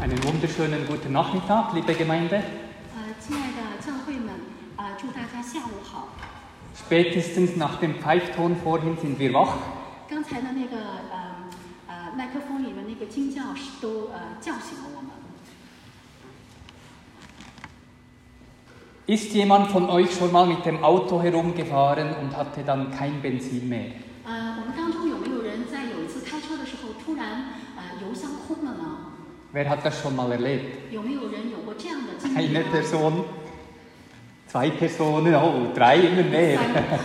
Einen wunderschönen guten Nachmittag, liebe Gemeinde. 亲爱的教会们，祝大家下午好。 Spätestens nach dem Pfeifton vorhin sind wir wach. 刚才的那个麦克风里面那个惊叫都叫醒了我们。 Ist jemand von euch schon mal mit dem Auto herumgefahren und hatte dann kein Benzin mehr? 我们当中有没有人在有一次开车的时候突然油箱空了呢？ Wer hat das schon mal erlebt? 有没有人有过这样的经历 Eine 呢？ Person, 2 Personen, oh, 3 immer mehr.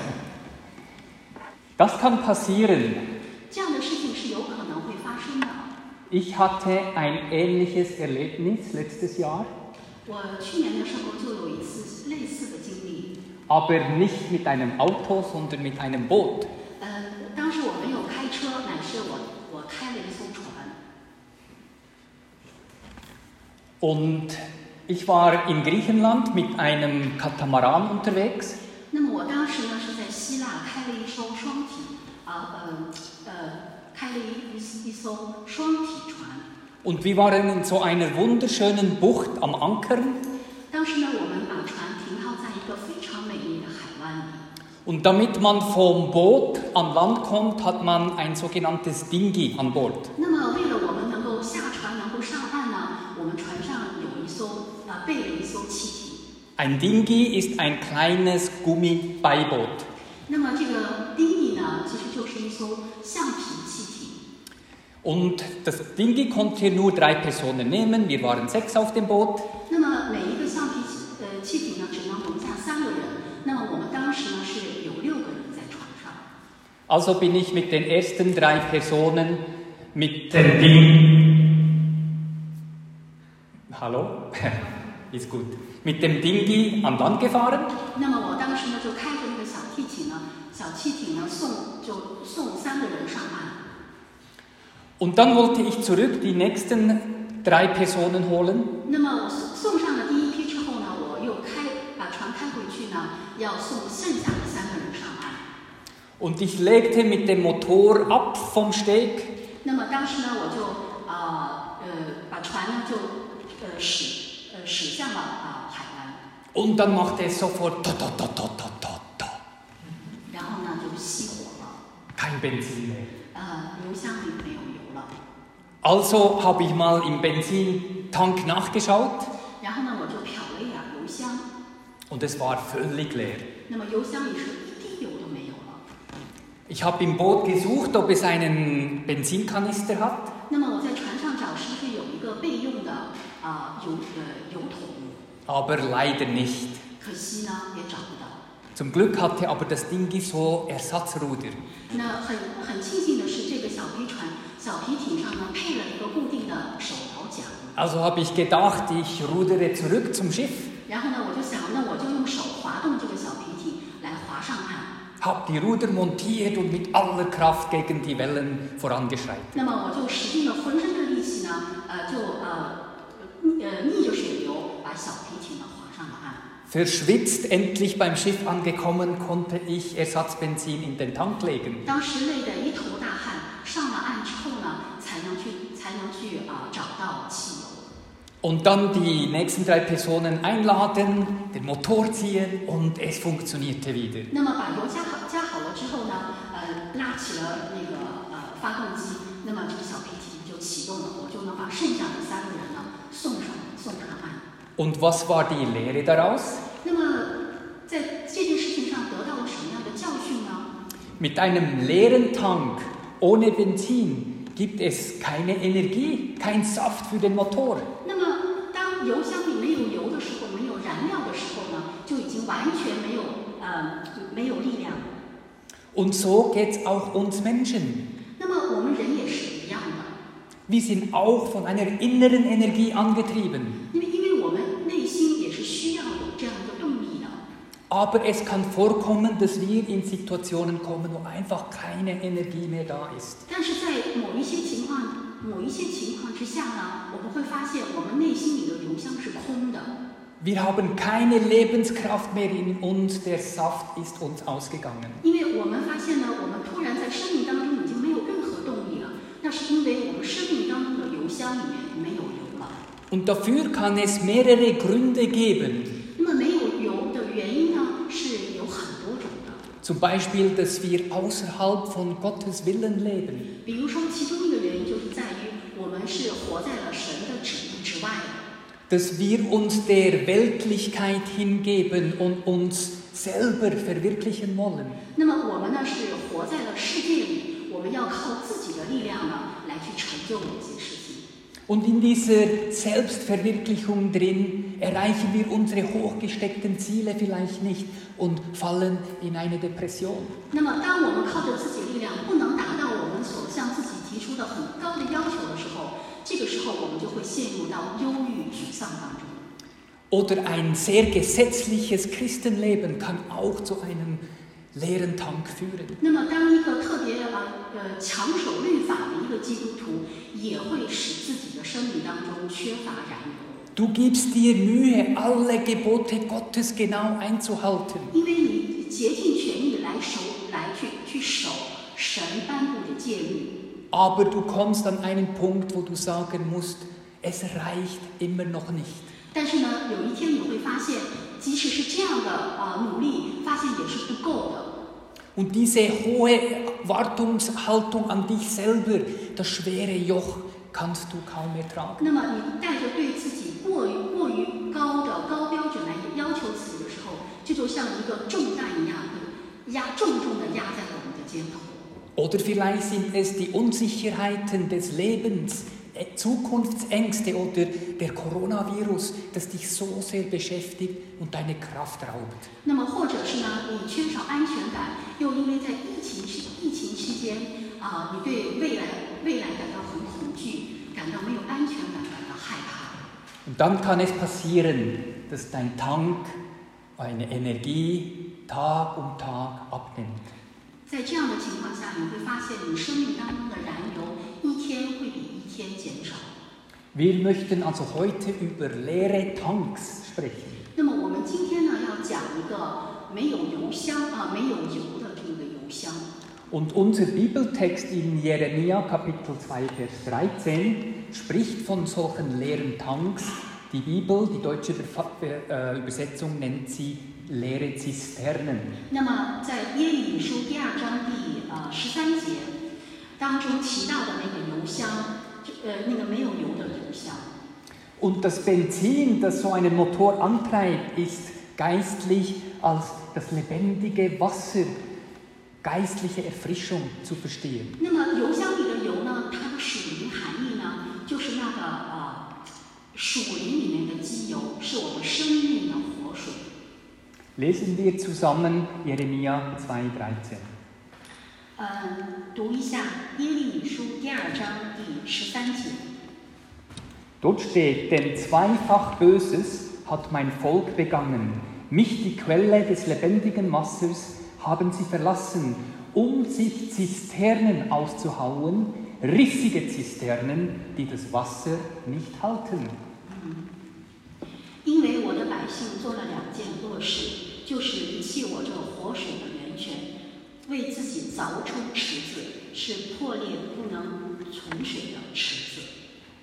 Das kann passieren. 这样的事情是有可能会发生的。 Ich hatte ein ähnliches Erlebnis letztes Jahr, 我去年的时候就有一次类似的经历。 aber nicht mit einem Auto, sondern mit einem Boot. 当时我没有开车，乃是我开了一艘船。 Und ich war in Griechenland mit einem Katamaran unterwegs. 那么我当时呢是在希腊开了一艘双体开了一艘双体船。 Und wir waren in so einer wunderschönen Bucht am Ankern. 当时呢，我们把船停靠在一个非常美丽的海湾里。 Und damit man vom Boot an Land kommt, hat man ein sogenanntes Dinghy an Bord. 那么，为了我们能够下船、能够上岸呢，我们船上有一艘备了一艘汽艇。 Ein Dinghy ist ein kleines Gummibeiboot. 那么这个丁尼呢，其实就是一艘橡皮汽艇。 Und das Dinghy konnte nur 3 Personen nehmen. Wir waren 6 auf dem Boot. 那么每一个橡皮汽艇呢，只能容下3个人。那么我们当时呢是有6个人在船上。 Also bin ich mit den ersten 3 Personen mit dem Dinghy. Hallo? Ist gut. Mit dem Dinghy an Land gefahren. 那么我当时呢就开着那个小汽艇呢送3个人上岸。 Und dann wollte ich zurück die nächsten 3 Personen holen. 那么我送上了第一批之后呢，我又把船开回去呢，要送剩下的3个人上岸。 Und ich legte mit dem Motor ab vom Steg. 那么当时呢，我就把船呢就驶向了海湾。 Und dann machte es sofort ta ta ta ta ta ta ta. 然后呢就熄火了。 Kein Benzin mehr. 油箱里没有油了。 Also habe ich mal im Benzintank nachgeschaut. 然后呢，我就瞟了一眼油箱。 Und es war völlig leer. 那么油箱里是一滴油都没有了。 Ich habe im Boot gesucht, ob es einen Benzinkanister hat. 那么我在船上找是不是有一个备用的油桶？ Aber leider nicht. 可惜呢，也找不到。 Zum Glück hatte aber das Dinghy so Ersatzruder. 那很庆幸的是，这个小皮艇上呢配了一个固定的手摇桨。 Also habe ich gedacht, ich rudere zurück zum Schiff. 然后呢，我就想，那我就用手滑动这个小皮艇来滑上岸。 Habe die Ruder montiert und mit aller Kraft gegen die Wellen vorangeschritten. 那么我就使尽了浑身的力气呢，逆着水流把小皮艇呢划上了岸。 Verschwitzt endlich beim Schiff angekommen, konnte ich Ersatzbenzin in den Tank legen. 当时累得一头大汗，上了岸之后呢，才能去找到汽油。 Und dann die nächsten 3 Personen einladen, den Motor ziehen und es funktionierte wieder. 那么把油加好了之后呢，拉起了那个发动机，那么这个小皮艇就启动了，我就能把剩下的3个人呢送上岸。 Und was war die Lehre daraus? 那么在这件事情上得到了什么样的教训呢？ Mit einem leeren Tank ohne Benzin gibt es keine Energie, kein Saft für den Motor. 那么当油箱里没有油的时候，没有燃料的时候呢，就已经完全没有力量。 Und so geht es auch uns Menschen. 那么我们人也是一样的。 Wir sind auch von einer inneren Energie angetrieben. 因为我们内心也是需要有这样一个动力的。 Aber es kann vorkommen, dass wir in Situationen kommen, wo einfach keine Energie mehr da ist. 但是在某一些情况之下呢，我们会发现我们内心里的油箱是空的。 Wir haben keine Lebenskraft mehr in uns, der Saft ist uns ausgegangen. 因为我们发现呢，我们突然在生命当中已经没有任何动力了，那是因为我们生命当中的油箱里面没有油了。 Und dafür kann es mehrere Gründe geben. 那么没有油的原因呢，是有很多种的。 Zum Beispiel, dass wir außerhalb von Gottes Willen leben. 比如说，其中一个原因就是在于我们是活在了神的旨意之外的。 Dass wir uns der Weltlichkeit hingeben und uns selber verwirklichen wollen. 那么我们呢是活在了世界里，我们要靠自己的力量呢来去成就某些事情。 Und in dieser Selbstverwirklichung drin erreichen wir unsere hochgesteckten Ziele vielleicht nicht und fallen in eine Depression. 那么，当我们靠着自己力量不能达到我们所向自己提出的很高的要求的时候，这个时候我们就会陷入到忧郁、沮丧当中。 Oder ein sehr gesetzliches Christenleben kann auch zu einem leeren Tank führen. 那么，当一个特别强守律法的一个基督徒，也会使自己的生命当中缺乏燃油。 Du gibst dir Mühe, alle Gebote Gottes genau einzuhalten. 因为你竭尽全力去守神颁布的诫律。 Aber du kommst an einen Punkt, wo du sagen musst, es reicht immer noch nicht. 但是呢，有一天你会发现，即使是这样的努力，发现也是不够的。 Und diese hohe Wartungshaltung an dich selber, das schwere Joch, kannst du kaum ertragen. 那么你带着对自己过于高的高标准来要求自己的时候，这就像一个重担一样，重重的压在了我们的肩头。 Oder vielleicht sind es die Unsicherheiten des Lebens, Zukunftsängste oder der Coronavirus, das dich so sehr beschäftigt und deine Kraft raubt. 那么或者是呢，你缺少安全感，又因为在疫情期间你对未来感到很恐惧，感到没有安全感，感到害怕。 Und dann kann es passieren, dass dein Tank, eine Energie Tag um Tag abnimmt. 在这样的情况下，你会发现你生命当中的燃油一天会比一天减少。 Wir möchten also heute über leere Tanks sprechen. 那么我们今天呢，要讲一个没有油箱没有油的这个油箱。 Und unser Bibeltext in Jeremia Kapitel 2 Vers 13 spricht von solchen leeren Tanks. Die Bibel, die deutsche Übersetzung nennt sie leere Zisternen. 那么在耶利米书第2章第13节当中提到的那个油箱，那个没有油的油箱。 Und das Benzin, das so einen Motor antreibt, ist geistlich als das lebendige Wasser, geistliche Erfrischung zu verstehen. 那么油箱里的油呢，它的属灵含义呢，就是那个属灵里面的基油，是我们生命的活水。 Lesen wir zusammen Jeremia 2,13. 读一下耶利米书第2章第13节。 Dort steht, denn zweifach Böses hat mein Volk begangen. Mich, die Quelle des lebendigen Wassers, haben sie verlassen, um sich Zisternen auszuhauen, rissige Zisternen, die das Wasser nicht halten. 因为我的百姓做了2件恶事，就是离弃我这活水的源泉，为自己凿出池子，是破裂不能存水的池子。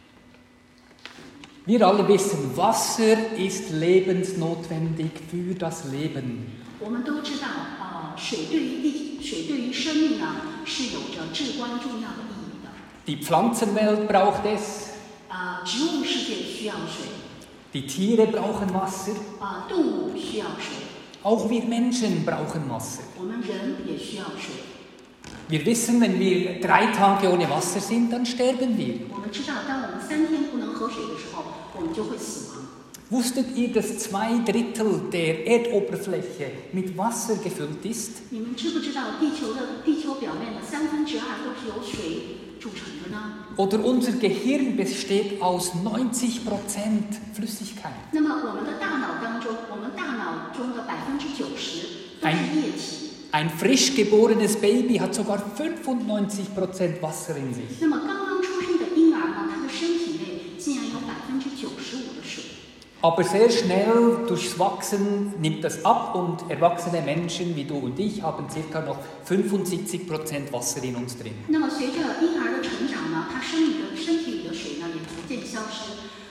Wir alle wissen, Wasser ist lebensnotwendig für das Leben. 我们都知道水对于生命呢是有着至关重要的意义的。 Die Pflanzenwelt braucht es, 植物世界需要水， die Tiere brauchen Wasser, 动物需要水， auch wir Menschen brauchen Wasser. 我们人也需要水。 Wir wissen, wenn wir 3 Tage ohne Wasser sind, dann sterben wir. 我们知道，当我们3天不能喝水的时候，我们就会死亡。 Wusstet ihr, dass 2 Drittel der Erdoberfläche mit Wasser gefüllt ist? 你们知不知道地球表面的2/3都是由水组成的呢？ Oder unser Gehirn besteht aus 90% Flüssigkeit. 那么我们的大脑当中，我们大脑中的90%都是液体。 Ein frisch geborenes Baby hat sogar 95% Wasser in sich. 那么刚刚出生的婴儿呢，他的身体内竟然有95%的水。 Aber sehr schnell durchs Wachsen nimmt das ab und erwachsene Menschen wie du und ich haben circa noch 75% Wasser in uns drin. 那么随着婴儿的成长呢，他身体里的水呢也逐渐消失，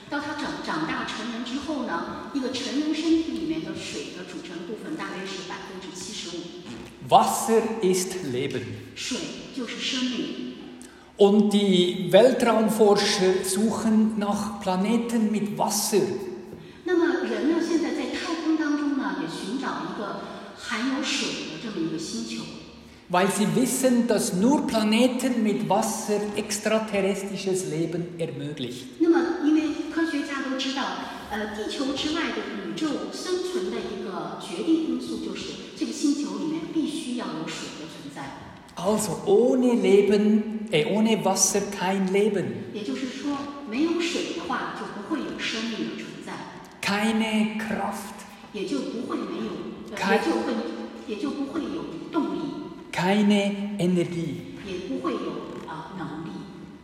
到他长大成人之后呢，一个成人身体里面的水的组成部分大约是75%。 Wasser ist Leben. 水就是生命。 Und die Weltraumforscher suchen nach Planeten mit Wasser. 那么人呢，现在在太空当中呢，也寻找一个含有水的这么一个星球。 Weil sie wissen, dass nur Planeten mit Wasser extraterrestrisches Leben ermöglicht. 那么，因为科学家都知道，地球之外的宇宙生存的一个决定因素就是这个星球里面必须要有水的存在。 Also ohne Wasser kein Leben. 也就是说，没有水的话，就不会有生命的存在。 Keine Kraft. 也就不会有动力。 Keine Energie. 也不会有能力。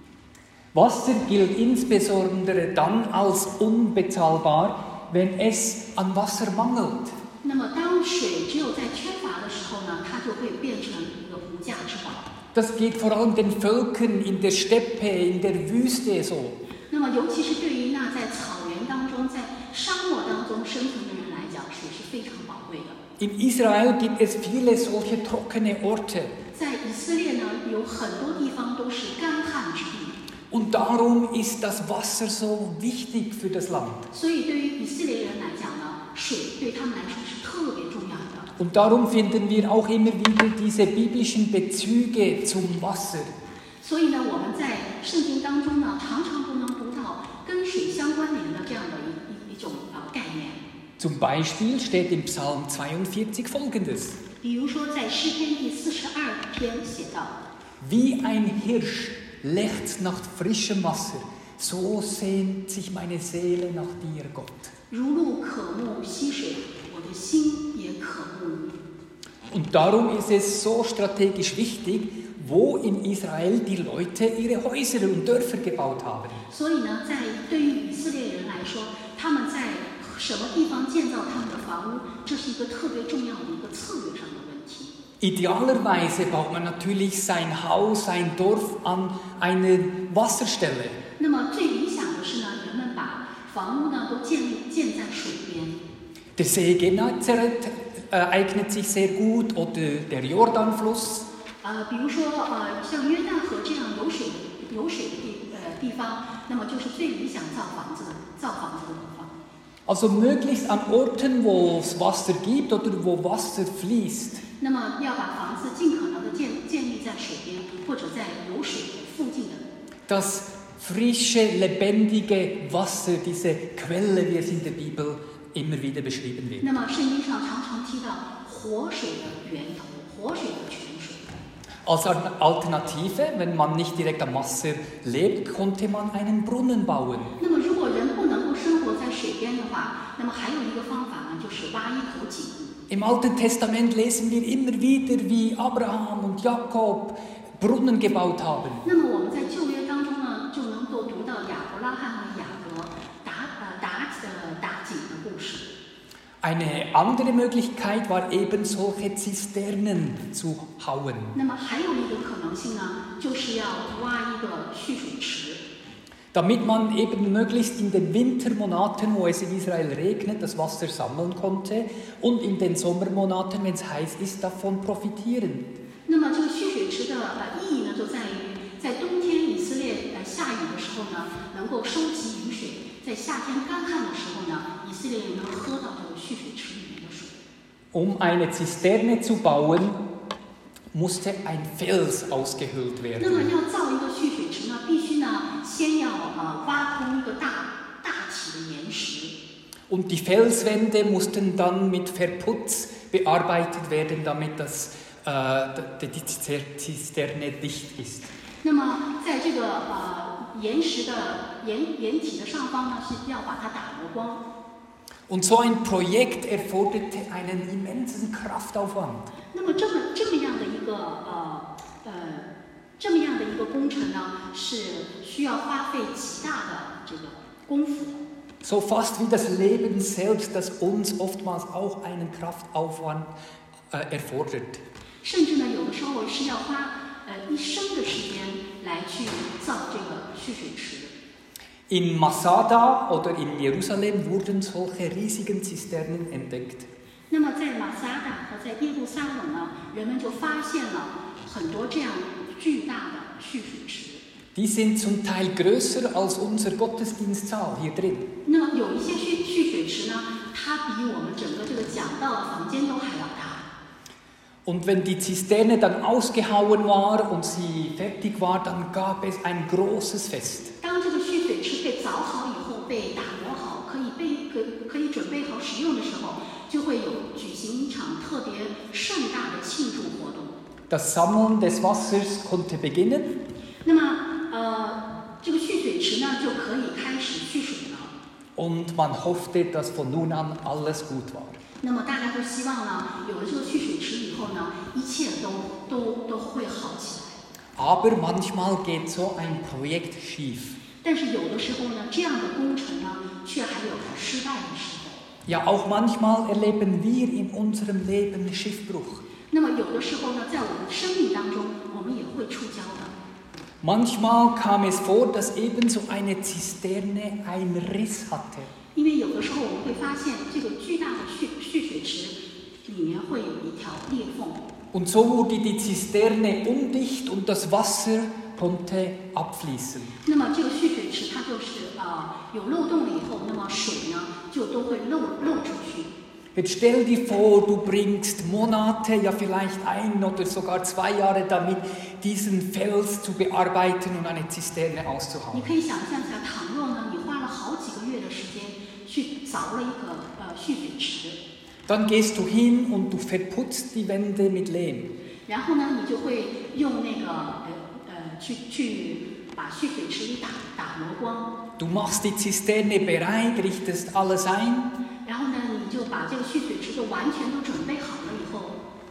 Wasser gilt insbesondere dann als unbezahlbar, wenn es an Wasser mangelt. 那么，当水只有在缺乏的时候呢，它就会变成一个无价之宝。 Das geht vor allem den Völkern in der Steppe, in der Wüste so. 那么，尤其是对于那在草原当中、在沙漠当中生存的人来讲，水是非常宝贵的。 In Israel gibt es viele solche trockene Orte. 在以色列呢，有很多地方都是干旱之地。 Und darum ist das Wasser so wichtig für das Land. 所以，对于以色列人来讲呢，水对他们来说是特别重要的。 Und darum finden wir auch immer wieder diese biblischen Bezüge zum Wasser. 所以呢，我们在圣经当中呢，常常都能读到跟水相关联的这样的一种概念。 Zum Beispiel steht im Psalm 42 Folgendes. 比如说，在诗篇第42篇写道 Wie ein Hirsch lechzt nach frischem Wasser, so sehnt sich meine Seele nach dir, Gott. 如鹿渴慕溪水，我的心也渴慕你。 Und darum ist es so strategisch wichtig, wo in Israel die Leute ihre Häuser und Dörfer gebaut haben. 所以呢，对于以色列人来说，他们在什么地方建造他们的房屋，这是一个特别重要的一个策略上的问题。 Idealerweise baut man natürlich sein Haus, sein Dorf an einer Wasserstelle. 那么最理想的是呢，人们把房屋呢都建在水边。 Der See Genezareth eignet sich sehr gut oder der Jordanfluss. 比如说像约旦河这样有水的地方，那么就是最理想造房子的地方。 Also möglichst an Orten, wo es Wasser gibt oder wo Wasser fließt. 那么要把房子尽可能的建立在水边，或者在有水的附近的。 Das frische, lebendige Wasser, diese Quelle, wie es in der Bibel immer wieder beschrieben wird. 那么圣经上常常提到活水的源头，活水的泉水。 Als Alternative, wenn man nicht direkt am Wasser lebt, konnte man einen Brunnen bauen. 那么如果人不能够生活在水边的话，那么还有一个方法呢，就是挖一口井。 Im Alten Testament lesen wir immer wieder, wie Abraham und Jakob Brunnen gebaut haben. 那么我们在旧约当中呢，就能够读到亚伯拉罕和雅各打井的故事。 Eine andere Möglichkeit war eben solche Zisternen zu hauen. 那么还有一个可能性呢，就是要挖一个蓄水池。 Damit man eben möglichst in den Wintermonaten, wo es in Israel regnet, das Wasser sammeln konnte und in den Sommermonaten, wenn es heiß ist, davon profitieren. 那么这个蓄水池的意义呢，就在于在冬天以色列下雨的时候呢，能够收集雨水；在夏天干旱的时候呢，以色列人能喝到这个蓄水池里面的水。 Eine Zisterne zu bauen, musste ein Fels ausgehöhlt 那么 werden. 要造一个蓄水池呢，必须呢先要挖空一个大体的岩石。 Und die Felswände mussten dann mit Verputz bearbeitet werden, damit die Zisterne dicht ist. 那么在这个岩石的岩体的上方呢，是要把它打磨光。 Und so ein Projekt erforderte einen immensen Kraftaufwand. 那么这么样的一个工程呢，是需要花费极大的这个功夫的。 So fast wie das Leben selbst, das uns oftmals auch einen Kraftaufwand erfordert. 甚至呢，有的时候是要花一生的时间来去造这个蓄水池。 In Masada oder in Jerusalem wurden solche riesigen Zisternen entdeckt. 那么在马撒达和在耶路撒冷呢，人们就发现了很多这样巨大的蓄水池。 Die sind zum Teil größer als unser Gottesdienstsaal hier drin. 那么有一些蓄水池呢，它比我们整个这个讲道的房间都还要大。 Und wenn die Zisterne dann ausgehauen war und sie fertig war, dann gab es ein großes Fest. 当这个蓄水池被凿好以后，被打磨好，可以准备好使用的时候，就会举行一场特别盛大的庆祝活动。 Das Sammeln des Wassers konnte beginnen. 那么这个蓄水池呢，就可以开始蓄水了。 Und man hoffte, dass von nun an alles gut war. 那么大家都希望呢，有了这个蓄水池以后呢，一切都会好起来。 Aber manchmal geht so ein Projekt schief. 但是有的时候呢，这样的工程呢，却还有它失败的时候。 Ja, auch manchmal erleben wir in unserem Leben Schiffbruch. 那么有的时候呢，在我们生命当中，我们也会触礁的。 Manchmal kam es vor, dass ebenso eine Zisterne einen Riss hatte. 因为有的时候我们会发现，这个巨大的蓄水池里面会有一条裂缝。 Und so wurde die Zisterne undicht und das Wasser konnte abfließen. 那么这个蓄水池它就是有漏洞了以后，那么水呢就都会漏出去。 Jetzt stell dir vor, du bringst Monate, ja vielleicht 1 oder sogar 2 Jahre damit, diesen Fels zu bearbeiten und eine Zisterne 你 auszuhauen. 可以想象一下，倘若呢，你花了好几个月的时间去凿了一个蓄水池， Dann gehst du hin und du verputzt die Wände mit Lehm. 然后呢，你就会用那个去把蓄水池里打磨光， Du machst die Zisterne bereit, richtest alles ein. 然后呢，你就把这个蓄水池就完全都准备好了以后，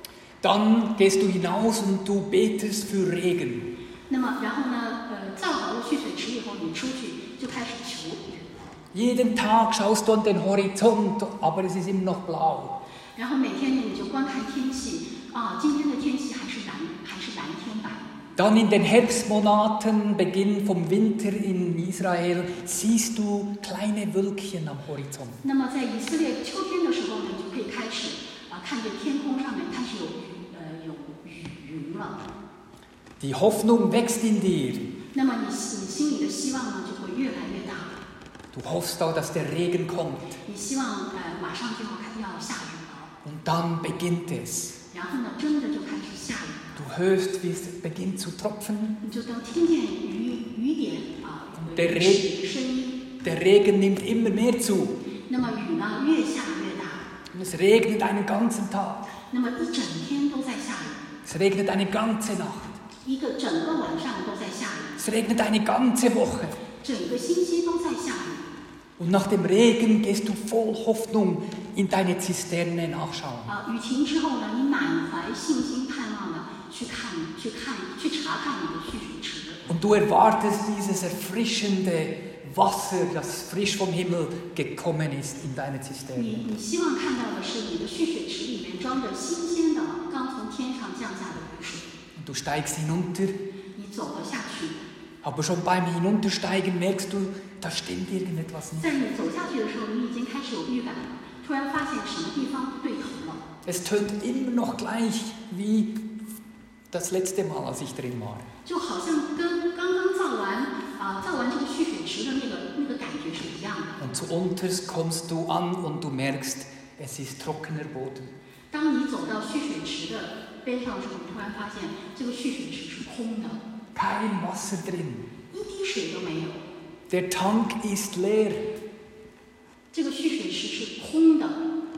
Dann gehst du hinaus und du betest für Regen. 那么然后呢，造好了蓄水池以后，你出去就开始求雨。 Jeden Tag schaust du an den Horizont, aber es ist immer noch blau. 然后每天呢，你就观看天气今天的天气还是蓝天白。 Dann in den Herbstmonaten, Beginn vom Winter in Israel, siehst du kleine Wölkchen am Horizont. 那么在以色列秋天的时候呢，你就可以开始看见天空上面开始有雨云了。 Die Hoffnung wächst in dir. 那么你心里的希望呢，就会越来越大。 Du hoffst auch, dass der Regen kommt. 你希望马上就要下雨了。 Und dann beginnt es. 然后呢，真的就开始下雨。 Du hörst, wie es beginnt zu tropfen. 你就能听见雨点的声音。 Der Regen nimmt immer mehr zu. 那么雨呢，越下越大。 Und es regnet einen ganzen Tag. 那么一整天都在下雨。 Es regnet eine ganze Nacht. 一个整个晚上都在下雨。 Es regnet eine ganze Woche. 整个星期都在下雨。 Und nach dem Regen gehst du voll Hoffnung in deine Zisterne nachschauen. 雨停之后呢，你满怀信心盼望的去查看你的蓄水池。 Und du erwartest dieses erfrischende Wasser, das frisch vom Himmel gekommen ist in deine Zisterne. 你希望看到的是你的蓄水池里面装着新鲜的刚从天上降下的雨水。 Und du steigst hinunter, 你走了下去， aber schon beim Hinuntersteigen merkst du, da stimmt irgendetwas nicht. 在你走下去的时候，你已经开始有预感了，突然发现什么地方不对头了。 Es tönt immer noch gleich wie das letzte Mal, als ich drin war. 就好像跟刚刚造完这个蓄水池的那个感觉是一样的。 Und zuunterst kommst du an und du merkst, es ist trockener Boden. 当你走到蓄水池的边上的时候，你突然发现这个蓄水池是空的， Kein Wasser drin. 一滴水都没有。 Der Tank ist leer. 这个蓄水池是空的。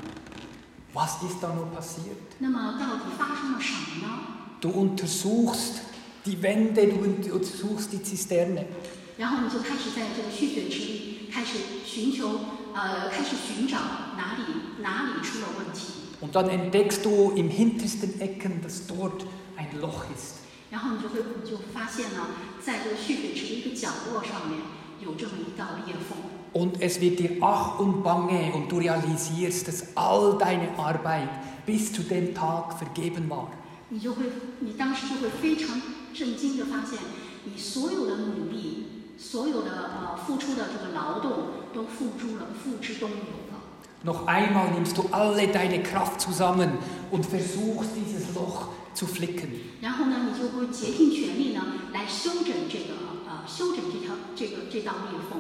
Was ist da nur passiert? 那么到底发生了什么呢？ Du untersuchst die Wände, du untersuchst die Zisterne. 然后你就开始在这个蓄水池里开始寻找哪里出了问题。 Und dann entdeckst du im hintersten Ecken, dass dort ein Loch ist. 然后你就发现呢，在这个蓄水池的一个角落上面有这么一道裂缝。 Und es wird dir ach und bange und du realisierst, dass all deine Arbeit bis zu dem Tag vergeben war. 你当时就会非常震惊地发现，你所有的努力所有的付出的这个劳动都付之东流了。 Noch einmal nimmst du alle deine Kraft zusammen und versuchst dieses Loch zu flicken. 然后呢，你就会竭尽全力呢来修整这道裂缝。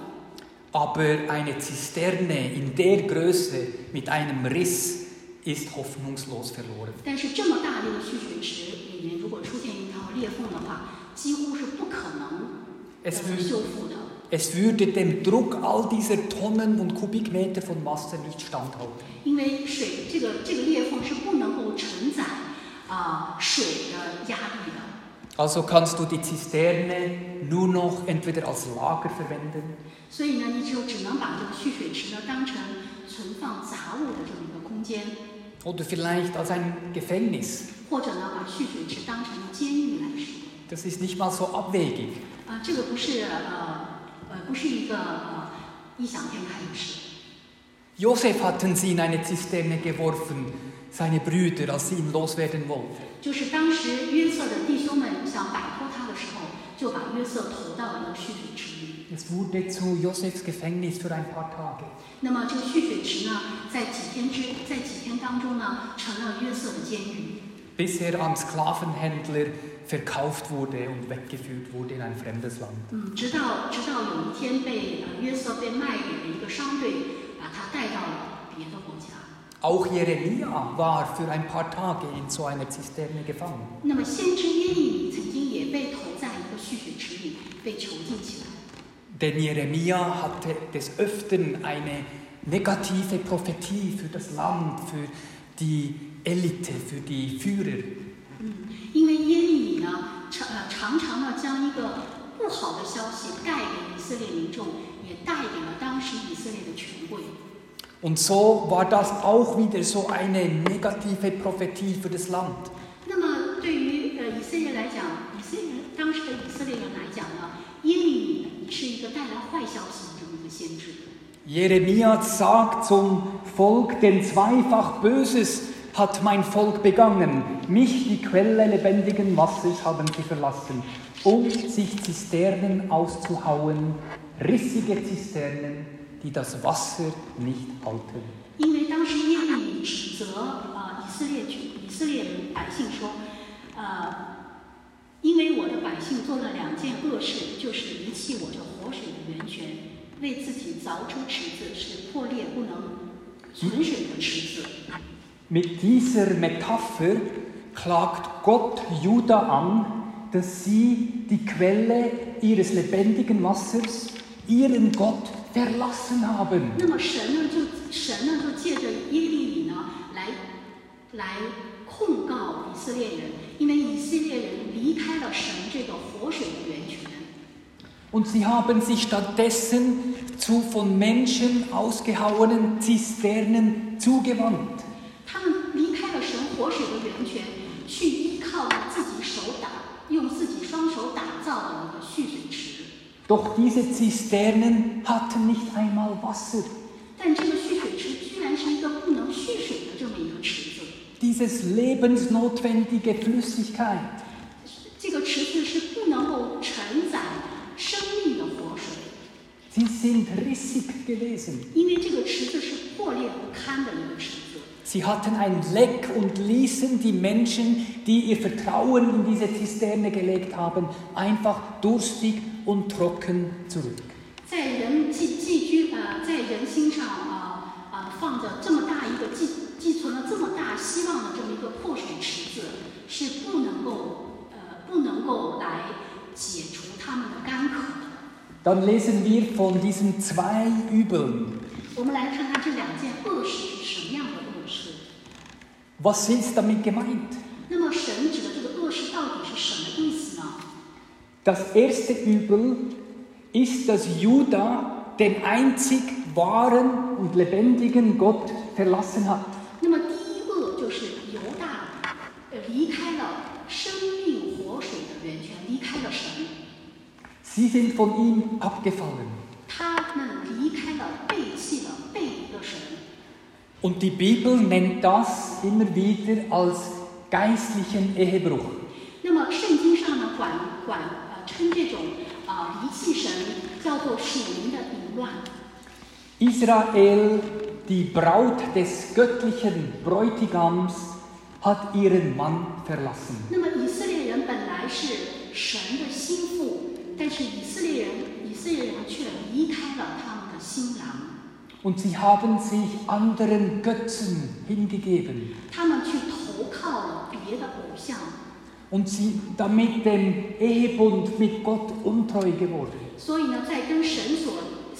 Aber eine Zisterne in der Größe mit einem Riss ist hoffnungslos verloren. 但是这么大的一个蓄水池里面，如果出现一条裂缝的话，几乎是不可能修复的。 Es würde dem Druck all dieser Tonnen und Kubikmeter von Wasser nicht standhalten. 因为水这个裂缝是不能够承载水的压力的。 Also kannst du die Zisterne nur noch entweder als Lager verwenden. 所以呢，你只能把这个蓄水池呢当成存放杂物的这么一个空间。 Oder vielleicht als ein Gefängnis. 或者呢，把蓄水池当成监狱来使用。 Das ist nicht mal so abwegig. 这个不是一个异想天开的事。 Josef hatten sie in eine Zisterne geworfen, seine Brüder, als sie ihn loswerden wollten. 就是当时约瑟的弟兄们想摆脱他的时候，就把约瑟投到了蓄水池里。 Es wurde zu Josefs Gefängnis für ein paar Tage. 那么这个蓄水池呢，在几天当中呢，成了约瑟的监狱。 Bis an Sklavenhändler verkauft wurde und weggeführt wurde in ein fremdes Land. 直到有一天约瑟被卖给了一个商队，把他带到了别的国家。 Auch Jeremia war für ein paar Tage in so einer Zisterne gefangen. 那么先知耶利米曾经也被投在一个蓄水池里，被囚禁起来。 Denn Jeremia hatte des Öfteren eine negative Prophetie für das Land, für die Elite, für die Führer. 因为耶利米呢，常常呢将一个不好的消息带给以色列民众，也带给了当时以色列的权贵。 Und so war das auch wieder so eine negative Prophetie für das Land. 那么对于以色列来讲，当时的以色列人来讲呢，耶利米是一个带来坏消息的这么一个先知。 Jeremia sagt zum Volk, denn zweifach Böses hat mein Volk begangen. Mich, die Quelle lebendigen Wassers, haben sie verlassen, sich Zisternen auszuhauen, rissige Zisternen, die das Wasser nicht halten. 因为当时耶利米指责以色列人百姓说，因为我的百姓做了2件恶事，就是离弃我这活水的源泉，为自己凿出池子，使破裂不能存水的池子。 Mit dieser Metapher klagt Gott Juda an, dass sie die Quelle ihres lebendigen Wassers, ihren Gott, verlassen haben. 那么神呢就借着耶利米呢来控告以色列人，因为以色列人离开了神这个活水的源泉。 Und sie haben sich stattdessen zu von Menschen ausgehauenen Zisternen zugewandt. 他们离开了神活水的源泉，去依靠了用自己双手打造的一个蓄水池。 Doch diese Zisternen hatten nicht einmal Wasser. 但这个蓄水池居然是一个不能蓄水的这么一个池子。 Dieses lebensnotwendige Flüssigkeit. 这个池子是不能够承载生命的活水。 Sie sind rissig gewesen. 因为这个池子是破裂不堪的一个池子。 Sie hatten ein Leck und ließen die Menschen, die ihr Vertrauen in diese Zisterne gelegt haben, einfach durstig und trocken zurück. 在人心上放着这么大一个寄存了这么大希望的这么一个破水池子，是不能够来解除他们的干渴的。 Dann lesen wir von diesen 2 Übeln. 我们来看看这2件恶事是什么样的恶事。 Was ist damit gemeint? 那么神指的这个恶事到底是什么意思呢？ Das erste Übel ist, dass Juda den einzig wahren und lebendigen Gott verlassen hat. 那么第一恶就是犹大离开了生命活水的源泉，离开了神。 Sie sind von ihm abgefallen. 他们离开了，背弃了，背离了神。 Und die Bibel nennt das immer wieder als geistlichen Ehebruch. 那么圣经上呢，称这种离弃神，叫做属灵的淫乱。 Israel, die Braut des göttlichen Bräutigams, hat ihren Mann verlassen. 那么以色列人本来是神的心腹，但是以色列人却离开了他们的新郎。 Und sie haben sich anderen Götzen hingegeben. 他们去投靠了别的偶像， Und sie damit dem Ehebund mit Gott untreu geworden. 所以呢，在跟神所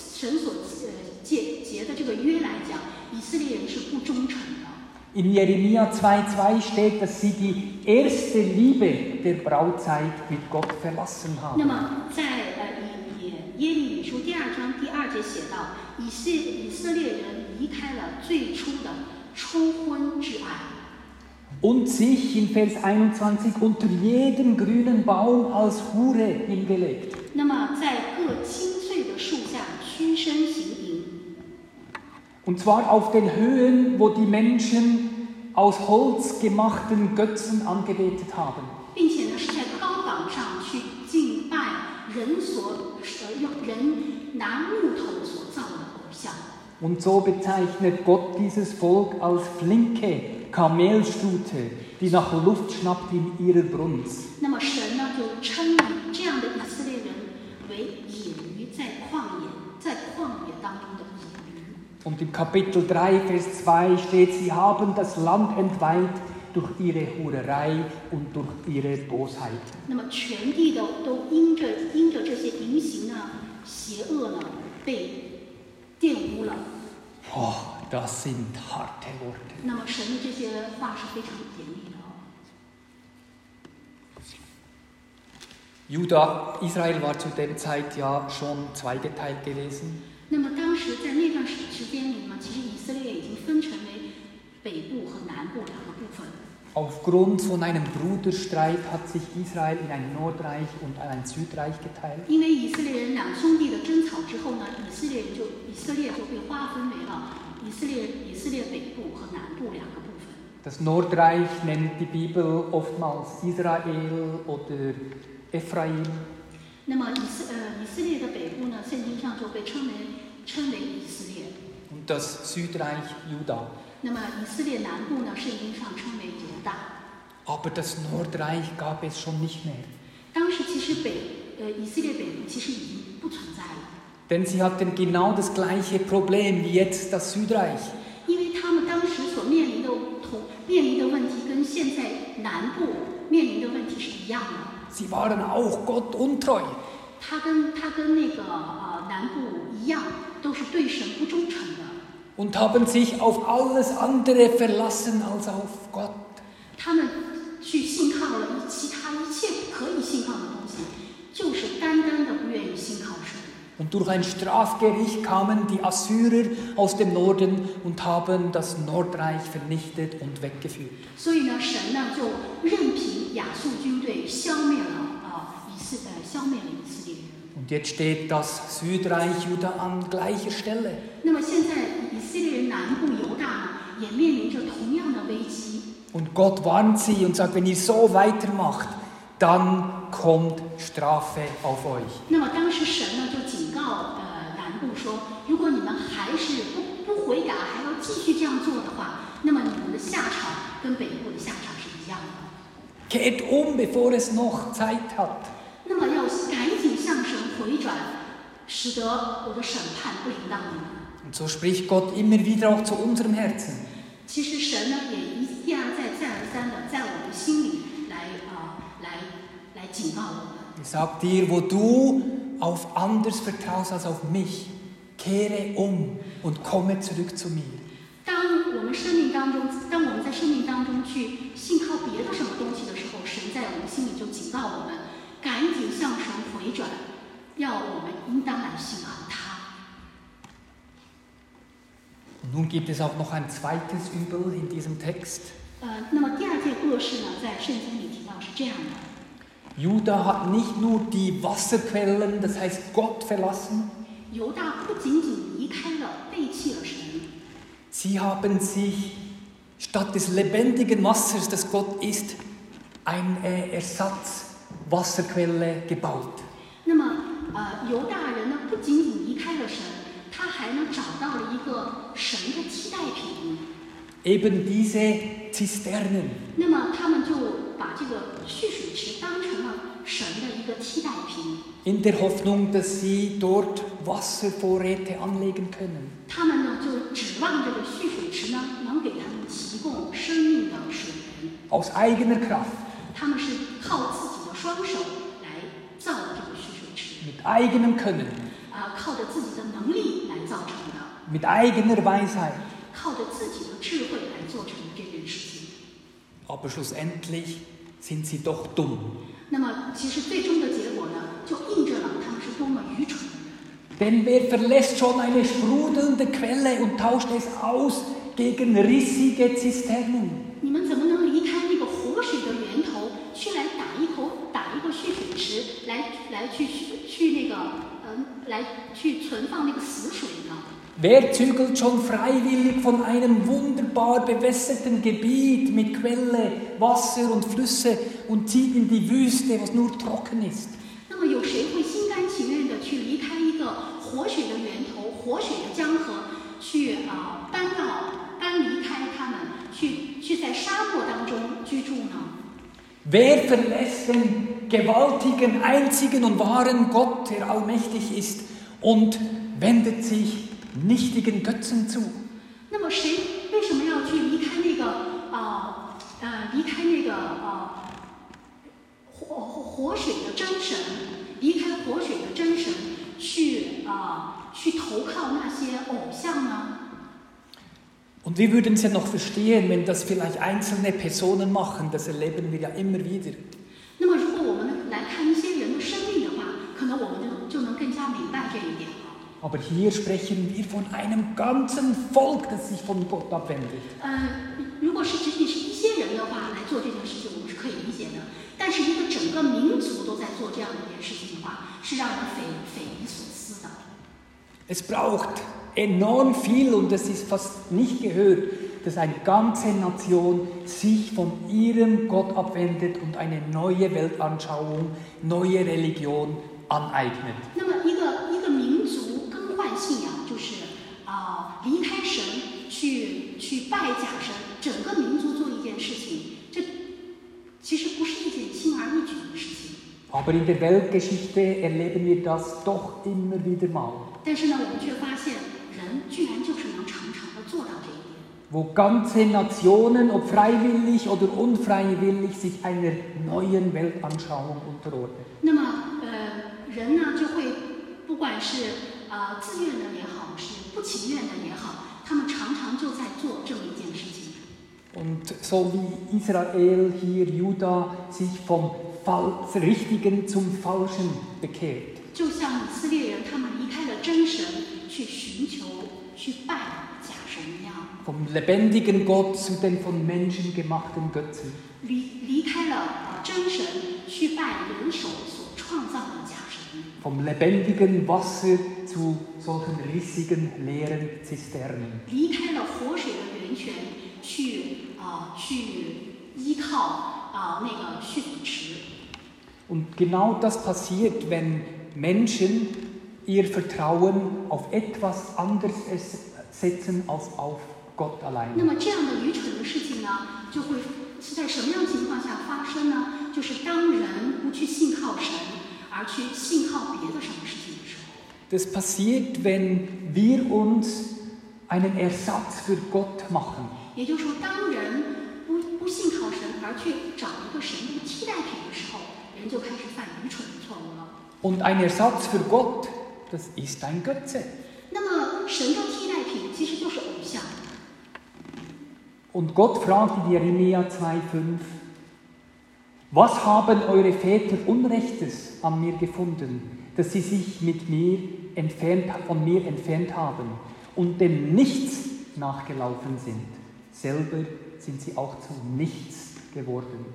结的这个约来讲，以色列人是不忠诚的。 In Jeremia 2,2 steht, dass sie die erste Liebe der Brautzeit mit Gott verlassen 那 haben. 么在耶利米书第2章第2节写到，以色列人离开了最初的初婚之爱。 Und sich in Vers 21 unter jedem grünen Baum als Hure hingelegt. 那么在各青翠的树下屈身行淫， Und zwar auf den Höhen, wo die Menschen aus Holz gemachten Götzen angebetet haben. 并且呢是在高岗上去敬拜用人拿木头所造的偶像。 Und so bezeichnet Gott dieses Volk als flinke Kamelstute, die nach Luft schnappt in ihrer Brunst. 那么神呢就称这样的以色列人为野鱼，在旷野当中的野鱼。 Und im Kapitel 3, Vers 2 steht, sie haben das Land entweiht durch ihre Hurerei und durch ihre Bosheit. 那么全地都因着这些淫行呢、邪恶呢，被玷污了。 Oh, das sind harte Worte. 那么神的这些话是非常严厉的哦。 Israel war zu der Zeit ja schon zweigeteilt gewesen. 那么当时在那段时间里呢，其实以色列已经分成为北部和南部两个部分。 Aufgrund von einem Bruderstreit hat sich Israel in ein Nordreich und ein Südreich geteilt. 因为以色列人两兄弟的争吵之后呢，以色列就被划分为了以色列北部和南部两个部分。 Das Nordreich nennt die Bibel oftmals Israel oder Ephraim. 那么以色列的北部呢，圣经上就被称为以色列。 Und das Südreich Juda. 那么以色列南部呢，圣经上称为犹大。 Aber das Nordreich gab es schon nicht mehr. 当时其实以色列北部其实已经不存在了， Denn sie hatten genau das gleiche Problem wie jetzt das Südreich. 因为他们当时所面临的问题跟现在南部面临的问题是一样的。 Sie waren auch Gott untreu. 他跟那个南部一样，都是对神不忠诚的。 Und haben sich auf alles andere verlassen als auf Gott. 他们去信靠了其他一切可以信靠的东西，就是单单的不愿意信靠神。 Und durch ein Strafgericht kamen die Assyrer aus dem Norden und haben das Nordreich vernichtet und weggeführt. 所以呢，神呢就任凭亚述军队消灭了以色列人。 Und jetzt steht das Südreich Juda an gleicher Stelle. 那么现在以色列人南部犹大呢，也面临着同样的危机。 Und Gott warnt sie und sagt, wenn ihr so weitermacht, dann kommt Strafe auf euch. 那么当时神呢就警告南部说，如果你们还是不悔改，还要继续这样做的话，那么你们的下场跟北部的下场是一样的。 Kehrt bevor es noch Zeit hat. 那么要赶紧向神回转，使得我的审判不临到你们。 Und so spricht Gott immer wieder auch zu unserem Herzen. 其实神呢也一而再再而三的在我们心里来警告我们。 Er sagt dir, wo du auf anders vertraust als auf mich, kehre und komme zurück zu mir. 当我们在生命当中去信靠别的什么东西的时候，神在我们心里就警告我们，赶紧向神回转，要我们应当来信靠他。 Und nun gibt es auch noch ein zweites Übel in diesem Text. 那么第二件恶事呢，在圣经里提到是这样的。 Juda hat nicht nur die Wasserquellen, das heißt Gott, verlassen. 犹大不仅仅离开了、背弃了神， Sie haben sich statt des lebendigen Wassers, das Gott ist, eine Ersatzwasserquelle gebaut. 那么犹大人呢不仅仅离开了神，他还呢找到了一个神的替代品。 Eben diese Zisternen. 那么他们就把这个蓄水池当成了神的一个替代品。 In der Hoffnung, dass sie dort Wasservorräte anlegen können. 他们呢就指望这个蓄水池呢能给他们提供生命的水源。 Aus eigener Kraft. 他们是靠自己的双手来造的这个蓄水池。 Mit eigenem Können. 靠着自己的能力来造成的。 Mit eigener Weisheit. 靠着自己的智慧来做成的这件事情。 Aber schlussendlich sind sie doch dumm. 那么其实最终的结果呢，就印证了他们是多么愚蠢的人。 Denn wer verlässt schon eine sprudelnde Quelle und tauscht es aus gegen rissige Zisternen? 你们怎么能离开那个活水的源头，去来打一个蓄水池，来去存放那个死水呢？ Wer zügelt schon freiwillig von einem wunderbar bewässerten Gebiet mit Quelle, Wasser und Flüsse und zieht in die Wüste, was nur trocken ist? 那么有谁会心甘情愿地去离开一个活水的源头、活水的江河，去搬离开他们，去在沙漠当中居住呢？ Wer verlässt den gewaltigen, einzigen und wahren Gott, der allmächtig ist, und wendet sich nichtigen Götzen zu? 那么谁为什么要去离开那个活水的真神，离开活水的真神，去投靠那些偶像呢？ Und wir würden es ja noch verstehen, wenn das vielleicht einzelne Personen machen, das erleben wir ja immer wieder. 那么如果我们来看一些人的生命的话，可能我们就能更加明白这一点了。 Aber hier sprechen wir von einem ganzen Volk, das sich von Gott abwendet. 如果是仅仅是一些人的话来做这件事情，我们是可以理解的。但是一个整个民族都在做这样的一件事情的话，是让人匪夷所思的。 Es braucht enorm viel und es ist fast nicht gehört, dass eine ganze Nation sich von ihrem Gott abwendet und eine neue Weltanschauung, neue Religion aneignet. 那么一个民族更换信仰，就是离开神去拜假神，整个民族做一件事情，这其实不是一件轻而易举的事情。 Aber in der Weltgeschichte erleben wir das doch immer wieder mal. 但是呢，我们却发现人居然就是能常常的做到这一点。 Wo ganze Nationen, ob freiwillig oder unfreiwillig, sich einer neuen Weltanschauung unterordnen. 那么人呢就会不管是自愿的也好，是不情愿的也好，他们常常就在做这么一件事情。 Und so wie Israel hier, Juda, sich vom Richtigen zum Falschen bekehrt. 就像以色列人，他们离开了真神，去寻求、去拜假神一样。 Vom lebendigen Gott zu den von Menschen gemachten Götzen. 离开了真神，去拜人手所创造的假神。 Vom lebendigen Wasser zu solchen rissigen, leeren Zisternen. 离开了活水的源泉，去依靠那个蓄水池。 Und genau das passiert, wenn Menschen ihr Vertrauen auf etwas anderes setzen als auf Gott 那 allein. 么这样的愚蠢的事情呢，就会是在什么样情况下发生呢？就是当人不去信靠神，而去信靠别的什么事情的时候。 Das passiert, wenn wir uns einen Ersatz für Gott machen. 也就是说，当人不信靠神，而去找一个神的替代品的时候，人就开始犯愚蠢的错误了。 Und ein Ersatz für Gott, das ist ein Götze. 那么神的替代品其实就是偶像。 Und Gott fragt in Jeremia 2,5: Was haben eure Väter Unrechtes an mir gefunden, dass sie sich von mir entfernt haben und dem Nichts nachgelaufen sind? Selber sind sie auch zu nichts geworden.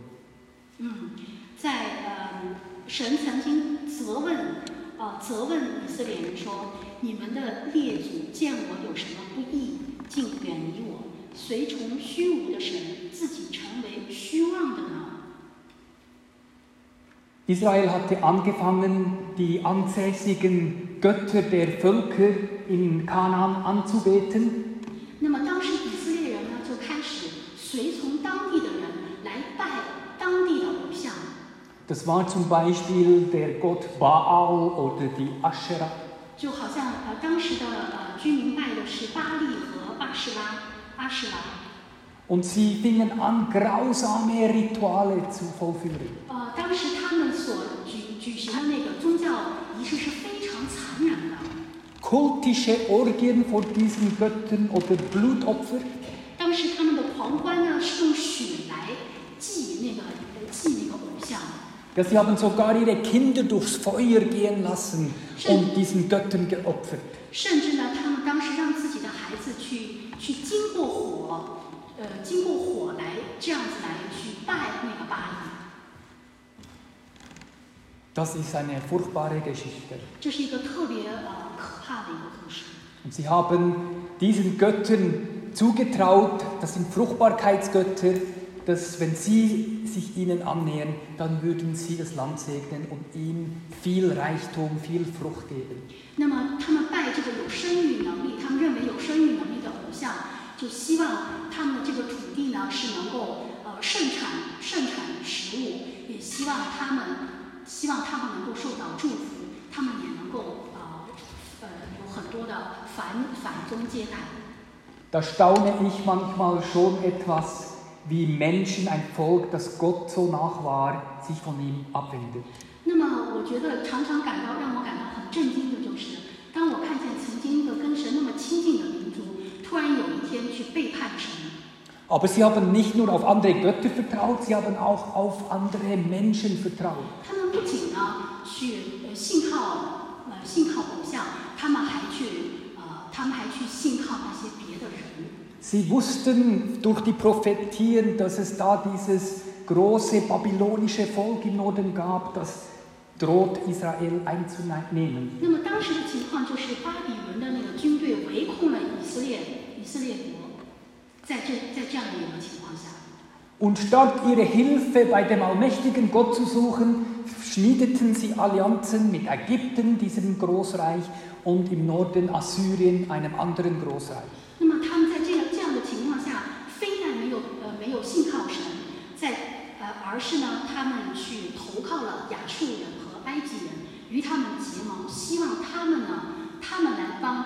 神曾经责问以色列人说：“你们的列祖见我有什么不义，竟远离我，随从虚无的神，自己成为虚妄的呢？” Israel hatte angefangen, die ansässigen Götter der Völker in Kanaan anzubeten. 那么当时以色列人呢，就开始随从当地的人来拜当地的偶像。 Das war zum Beispiel der Gott Baal oder die Aschera. 就好像当时的居民拜的是巴利和阿什拉。 Und sie fingen an, grausame Rituale zu vollführen. 当时他们所举行的那个宗教仪式是非常残忍的。 Kultische Orgien vor diesen Göttern oder Blutopfer. 当时他们的狂欢呢，是用血来祭那个偶像。 Ja, sie haben sogar ihre Kinder durchs Feuer gehen lassen und diesen Göttern geopfert. 甚至呢，他们当时让自己的孩子去经过火来这样子来去拜那个巴黎。 Das ist eine furchtbare Geschichte. 这是一个特别可怕的一个故事。 Und sie haben diesen Göttern zugetraut, das sind Fruchtbarkeitsgötter, dass wenn sie sich ihnen annähern, dann würden sie das Land segnen und ihm viel Reichtum, viel Frucht geben. 那么他们拜这个有生育能力，他们认为有生育能力的偶像，就希望他们的这个土地呢是能够盛产食物，也希望他们能够受到祝福，他们也能够有很多的反宗接代。 Da staune ich manchmal schon etwas, wie Menschen, ein Volk, das Gott so nach war, sich von ihm abwendet. 那么，我觉得常常让我感到很震惊的就是，当我看见曾经一个跟神那么亲近的民族，突然有一天去背叛神。 Aber sie haben nicht nur auf andere Götter vertraut, sie haben auch auf andere Menschen vertraut. 他们不仅呢去信靠偶像，他们还去信靠那些别的人。 Sie wussten durch die Prophetien, dass es da dieses große babylonische Volk im Norden gab, das droht Israel einzunehmen. 那么当时的情况就是巴比伦的那个军队围控了以色列国，在这样的一个情况下。 Und statt ihre Hilfe bei dem allmächtigen Gott zu suchen, schmiedeten sie Allianzen mit Ägypten, diesem Großreich, und im Norden Assyrien, einem anderen Großreich. 那么他们在这样的情况下，非但没有信靠神，而是呢，他们去投靠了亚述人和埃及人，与他们结盟，希望他们来帮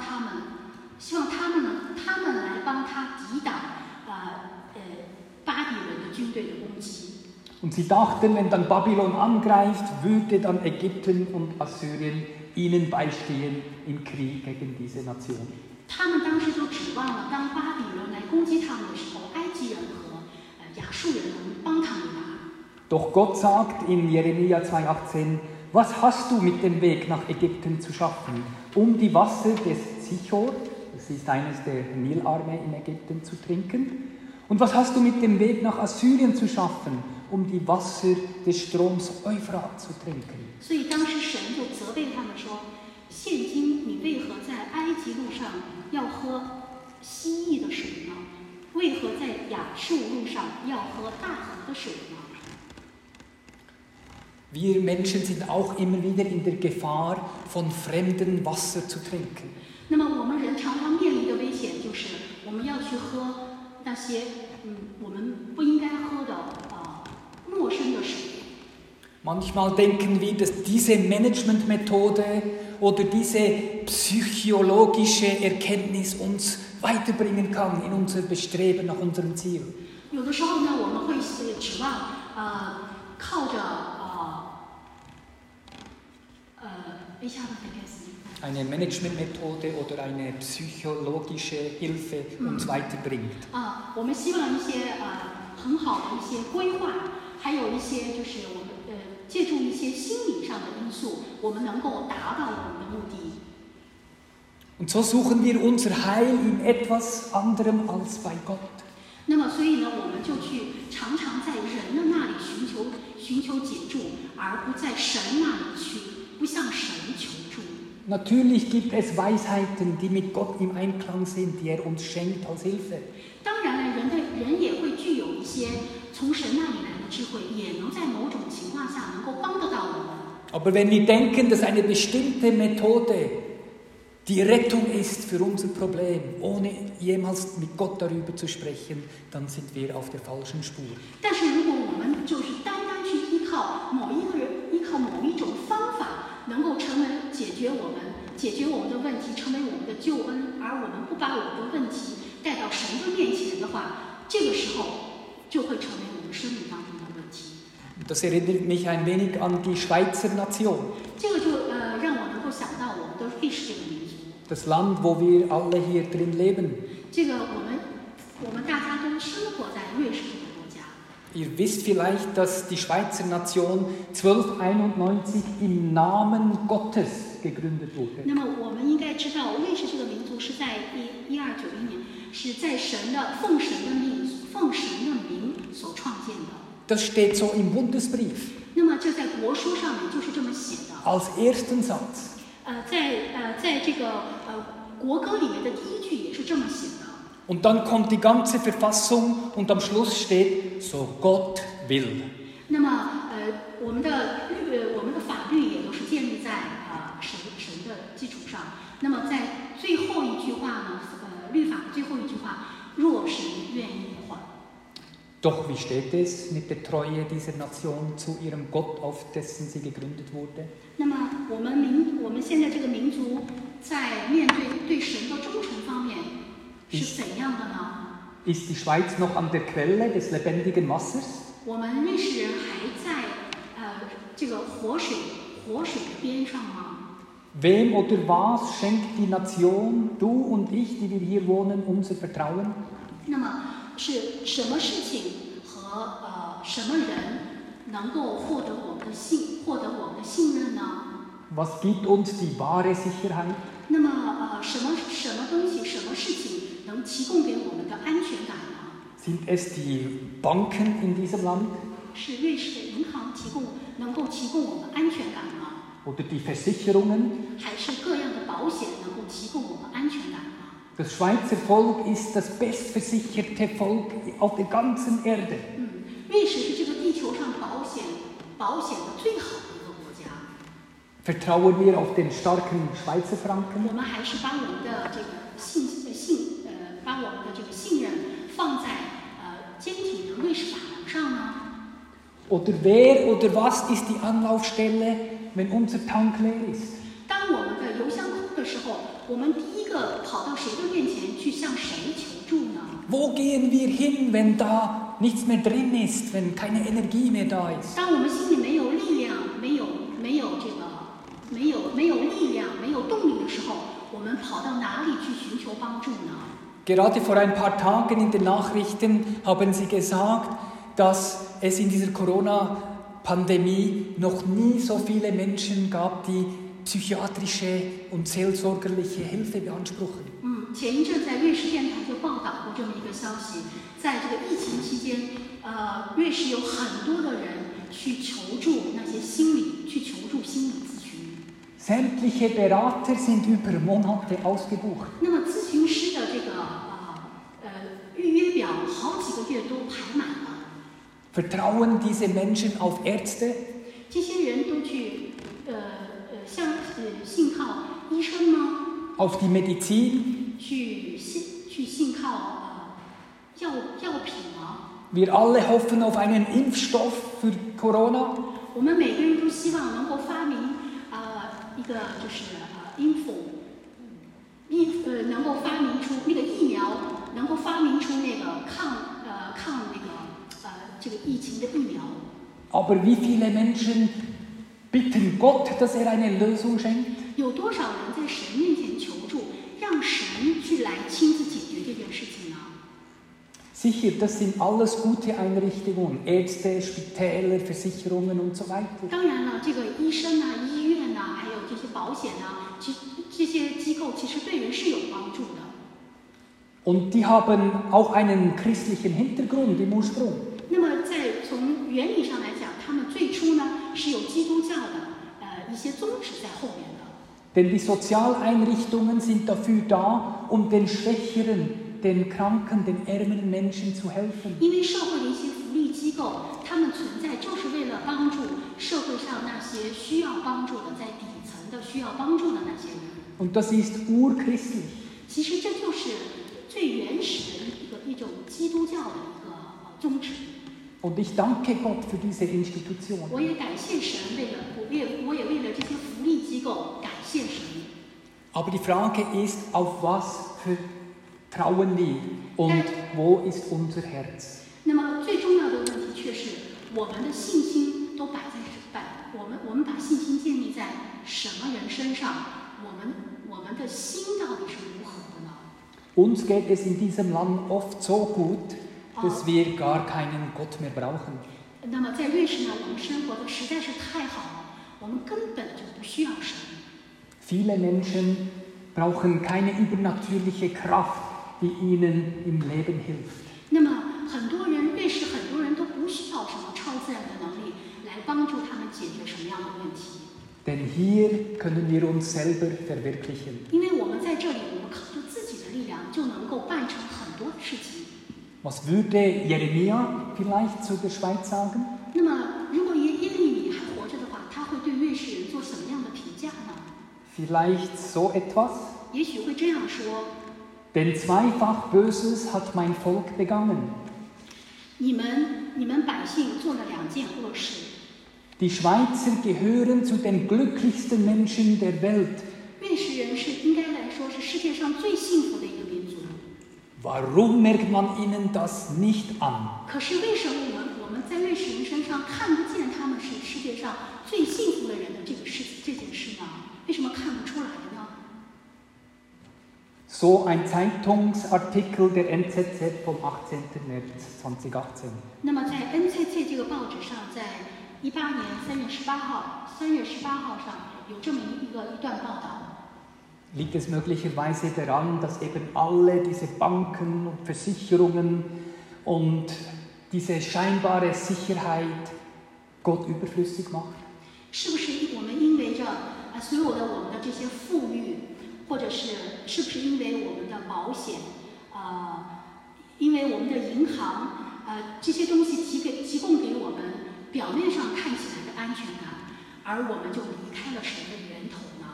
他抵挡巴比伦的军队的攻击。 Und sie dachten, wenn dann Babylon angreift, würde dann Ägypten und Assyrien ihnen beistehen im Krieg gegen diese Nation. 他们当时就指望了，当巴比伦来攻击他们的时候，埃及人和亚述人能帮他们一把。 Doch Gott sagt in Jeremia 2,18, was hast du mit dem Weg nach Ägypten zu schaffen, um die Wasser des Sichor, das ist eines der Nilarme in Ägypten, zu trinken? Und was hast du mit dem Weg nach Assyrien zu schaffen, um die Wasser des Stroms Euphrat zu trinken? 所以当时神就责备他们说：“现今你为何在埃及路上要喝蜥蜴的水呢？为何在亚述路上要喝大河的水呢？” Wir Menschen sind auch immer wieder in der Gefahr, von fremdem Wasser zu trinken. 那么我们人常常面临的危险就是，我们要去喝那些我们不应该喝的陌生的水。 Manchmal denken wir, dass diese Managementmethode oder diese psychologische Erkenntnis uns weiterbringen kann in unser Bestreben nach unserem Ziel. 有的时候呢，我们会指望靠着ich habe vergessen. Eine Managementmethode oder eine psychologische Hilfe uns weiterbringt. 我们希望一些很好的一些规划，还有一些就是我们借助一些心理上的因素，我们能够达到我们的目的。 Und so suchen wir unser Heil in etwas anderem als bei Gott. 那么，所以呢，我们就常常在人的那里寻求解助，而不在神那里不向神求助。 Natürlich gibt es Weisheiten, die mit Gott im Einklang sind, die er uns schenkt als Hilfe. 当然了，人也会具有一些从神那里来的智慧，也能在某种情况下能够帮得到我们。 Aber wenn wir denken, dass eine bestimmte Methode die Rettung ist für unser Problem, ohne jemals mit Gott darüber zu sprechen, dann sind wir auf der falschen Spur. 但是如果我们就是单单去依靠某一个人，依靠某一种方法，能够成为解决我们的问题，成为我们的救恩，而我们不把我们的问题带到神的面前的话，这个时候就会成为我们生命当中的问题。 Das erinnert mich ein wenig an die Schweizer Nation. 这个就让我能够想到我们的瑞士这个民族。 Das Land, wo wir alle hier drin leben. 这个我们大家都生活在瑞士这个国家。 Ihr wisst vielleicht, dass die Schweizer Nation 1291 im Namen Gottes gegründet wurde. 那么我们应该知道，瑞士这个民族是在1291年是在奉神的名所创建的。 Das steht so im Bundesbrief. 那么这在国书上面就是这么写的。 Als ersten Satz. 在这个国歌里面的第一句也是这么写的。 Und dann kommt die ganze Verfassung und am Schluss steht, so Gott will. 那么我们的法律也都是建立在神的基础上。那么在最后一句话呢，律法的最后一句话，若神愿意的话。 Doch wie steht es mit der Treue dieser Nation zu ihrem Gott, auf dessen sie gegründet wurde? 那么我们现在这个民族在面对神的忠诚方面是怎样的呢？ Ist die Schweiz noch an der Quelle des lebendigen Wassers? 我们瑞士人还在这个活水的边上吗？ Wem oder was schenkt die Nation, du und ich, die wir hier wohnen, unser Vertrauen? 那么是什么事情和什么人能够获得我们的信任呢？ Was gibt uns die wahre Sicherheit? 那么什么东西、什么事情能提供给我们的安全感呢？ Sind es die Banken in diesem Land? 是瑞士的银行能够提供我们安全感吗？ Oder die Versicherungen? 还是各样的保险能够提供我们安全感吗？ Das Schweizer Volk ist das bestversicherte Volk auf der ganzen Erde. 瑞士是这个地球上保险的最好的一个国家。 Vertrauen wir auf den starken Schweizer Franken? 我们还是把我们的这个信任放在坚挺的瑞士法郎上呢？ Oder wer oder was ist die Anlaufstelle, wenn unser Tank leer ist? 当我们的油箱空的时候，我们第一个跑到谁的面前去向谁求助呢？ Wo gehen wir hin, wenn da nichts mehr drin ist, wenn keine Energie mehr da ist? 当我们心里没有力量、没有力量、没有动力的时候，我们跑到哪里去寻求帮助呢？ Gerade vor ein paar Tagen in den Nachrichten haben sie gesagt, dass es in dieser Corona-Pandemie noch nie so viele Menschen gab, die psychiatrische und seelsorgerliche Hilfe beanspruchen. 前一阵在瑞士电台就报道过这么一个消息，在这个疫情期间，瑞士有很多的人去求助心理咨询。 Sämtliche Berater sind über Monate ausgebucht. 那么咨询师的这个预约表好几个月都排满了。 Vertrauen diese Menschen auf Ärzte? 这些人都去信靠医生吗？ Auf die Medizin? 去信靠药品吗？ Wir alle hoffen auf einen Impfstoff für Corona. 我们每个人都希望能够发明一个就是能够发明出那个疫苗，能够发明出那个抗这个疫情的疫苗。 Aber wie viele Menschen bitten Gott, dass er eine Lösung schenkt? 有多少人在神面前求助，让神去来亲自解决这件事情呢？ Sicher, das sind alles gute Einrichtungen, Ärzte, Spitäler, Versicherungen und so weiter. 当然了，这个医生啊、医院啊，还有这些保险啊，其实这些机构其实对人是有帮助的。 Und die haben auch einen christlichen Hintergrund im Ursprung. 那么从原理上来讲，他们最初呢是有基督教的一些宗旨在后面的。 Denn die Sozialeinrichtungen sind dafür da, den Schwächeren, den Kranken, den ärmeren Menschen zu helfen. 因为社会的一些福利机机构，他们存在就是为了帮助社会上那些需要帮助的、在底层的需要帮助的那些人。 Und das ist urchristlich. 其实这就是最原始的一种基督教的一个宗旨。 Und ich danke Gott für diese Institution. 我也感谢神，我也为了这些福利机构感谢神。 Aber die Frage ist, auf was vertrauen wir und wo ist unser Herz? 那么最重要的问题却是，我们的信心都我们把信心建立在什么人身上？我们的心到底是如何的呢？ Uns geht es in diesem Land oft so gut, dass wir gar keinen Gott mehr brauchen. 那么在瑞士呢，我们生活的实在是太好了，我们根本就不需要神。 Viele Menschen brauchen keine übernatürliche Kraft, die ihnen im Leben hilft. 那么瑞士很多人都不需要什么超自然的能力来帮助他们解决什么样的问题。 Denn hier können wir uns selber verwirklichen. 因为我们在这里，我们靠着自己的力量就能够办成很多事情。 Was würde Jeremia vielleicht zu der Schweiz sagen? 那么，如果耶利米还活着的话，他会对瑞士人做什么样的评价呢？ Vielleicht so etwas? 也许会这样说。 Denn zweifach Böses hat mein Volk begangen. 你们百姓做了2件恶事。 Die Schweizer gehören zu den glücklichsten Menschen der Welt. 瑞士人是应该来说是世界上最幸福的一个民族。 Warum merkt man ihnen das nicht an? 可是为什么我们在瑞士人身上看不见他们是世界上最幸福的人的这件事呢？为什么看不出来呢？ So ein Zeitungsartikel der NZZ vom 18. März 2018. 那么在 NZZ 这个报纸上，在18年3月18号上有这么一段报道。 Liegt es möglicherweise daran, dass eben alle diese Banken und Versicherungen und diese scheinbare Sicherheit Gott überflüssig macht? 是不是我们因为着所有的我们的这些富裕，或者是不是因为我们的保险，因为我们的银行，这些东西提供给我们表面上看起来的安全感，而我们就离开了神的源头呢？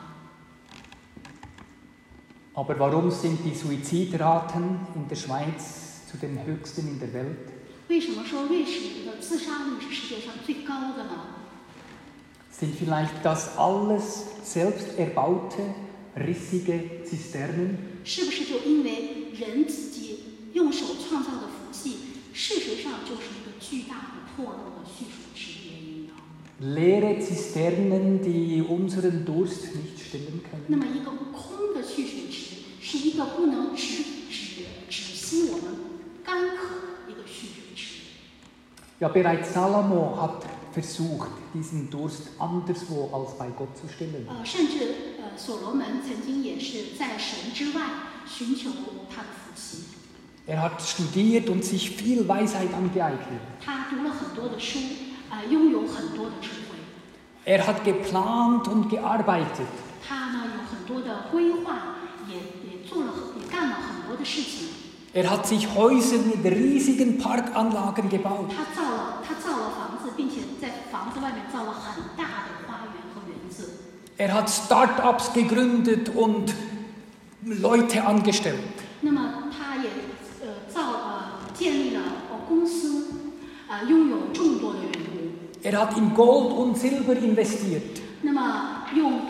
Aber warum sind die Suizidraten in der Schweiz zu den höchsten in der Welt? 为什么说瑞士的自杀率是世界上最高的呢？ Sind vielleicht das alles selbst erbaute, rissige Zisternen? 是不是就因为人自己用手创造的福气，事实上就是一个巨大的破漏的蓄水池的原因呢？ Leere Zisternen, die unseren Durst nicht stillen 那 können. 么一个空的蓄水池，是一个不能止息我们干渴的一个蓄水池。 Ja, bereits Salomo hat versucht, diesen Durst anderswo als bei Gott zu stillen. 甚至所罗门曾经也是在神之外寻求他的福气。 Er hat studiert und sich viel Weisheit angeeignet. 他读了很多的书，拥有很多的智慧。 Er hat geplant und gearbeitet. 他呢有很多的规划，也干了很多的事情。 Er hat sich Häuser mit riesigen Parkanlagen gebaut. 他造了房子，并且在房子外面造了很大的花园和园子。 Er hat Start-ups gegründet und Leute angestellt. 那么他也建立了公司，拥有众多的员工。 Er hat in Gold und Silber investiert. 那么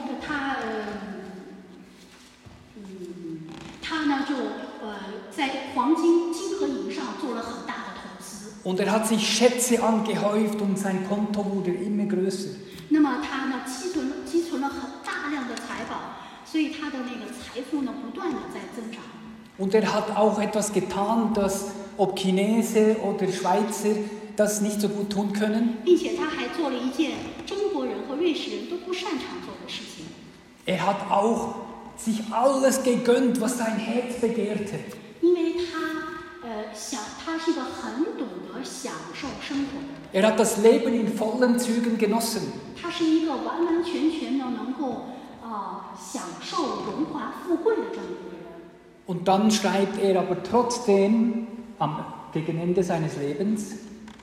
他呢就在黄金、金和银上做了很大的投资。 Und er hat sich Schätze angehäuft und sein Konto wurde immer größer. 那么他呢积存了很大量的财宝，所以他的那个财富呢不断的在增长。 Und er hat auch etwas getan, das ob Chinese oder Schweizer das nicht so gut tun können. 并且他还做了一件中国人和瑞士人都不擅长做的事情。 Er hat auch sich alles gegönnt, was sein Herz begehrte. 因为他是一个很懂得享受生活的人。 Er hat das Leben in vollen Zügen genossen. 他是一个完完全全的能够享受荣华富贵的这么一个人。 Und dann schreibt er aber trotzdem gegen Ende seines Lebens: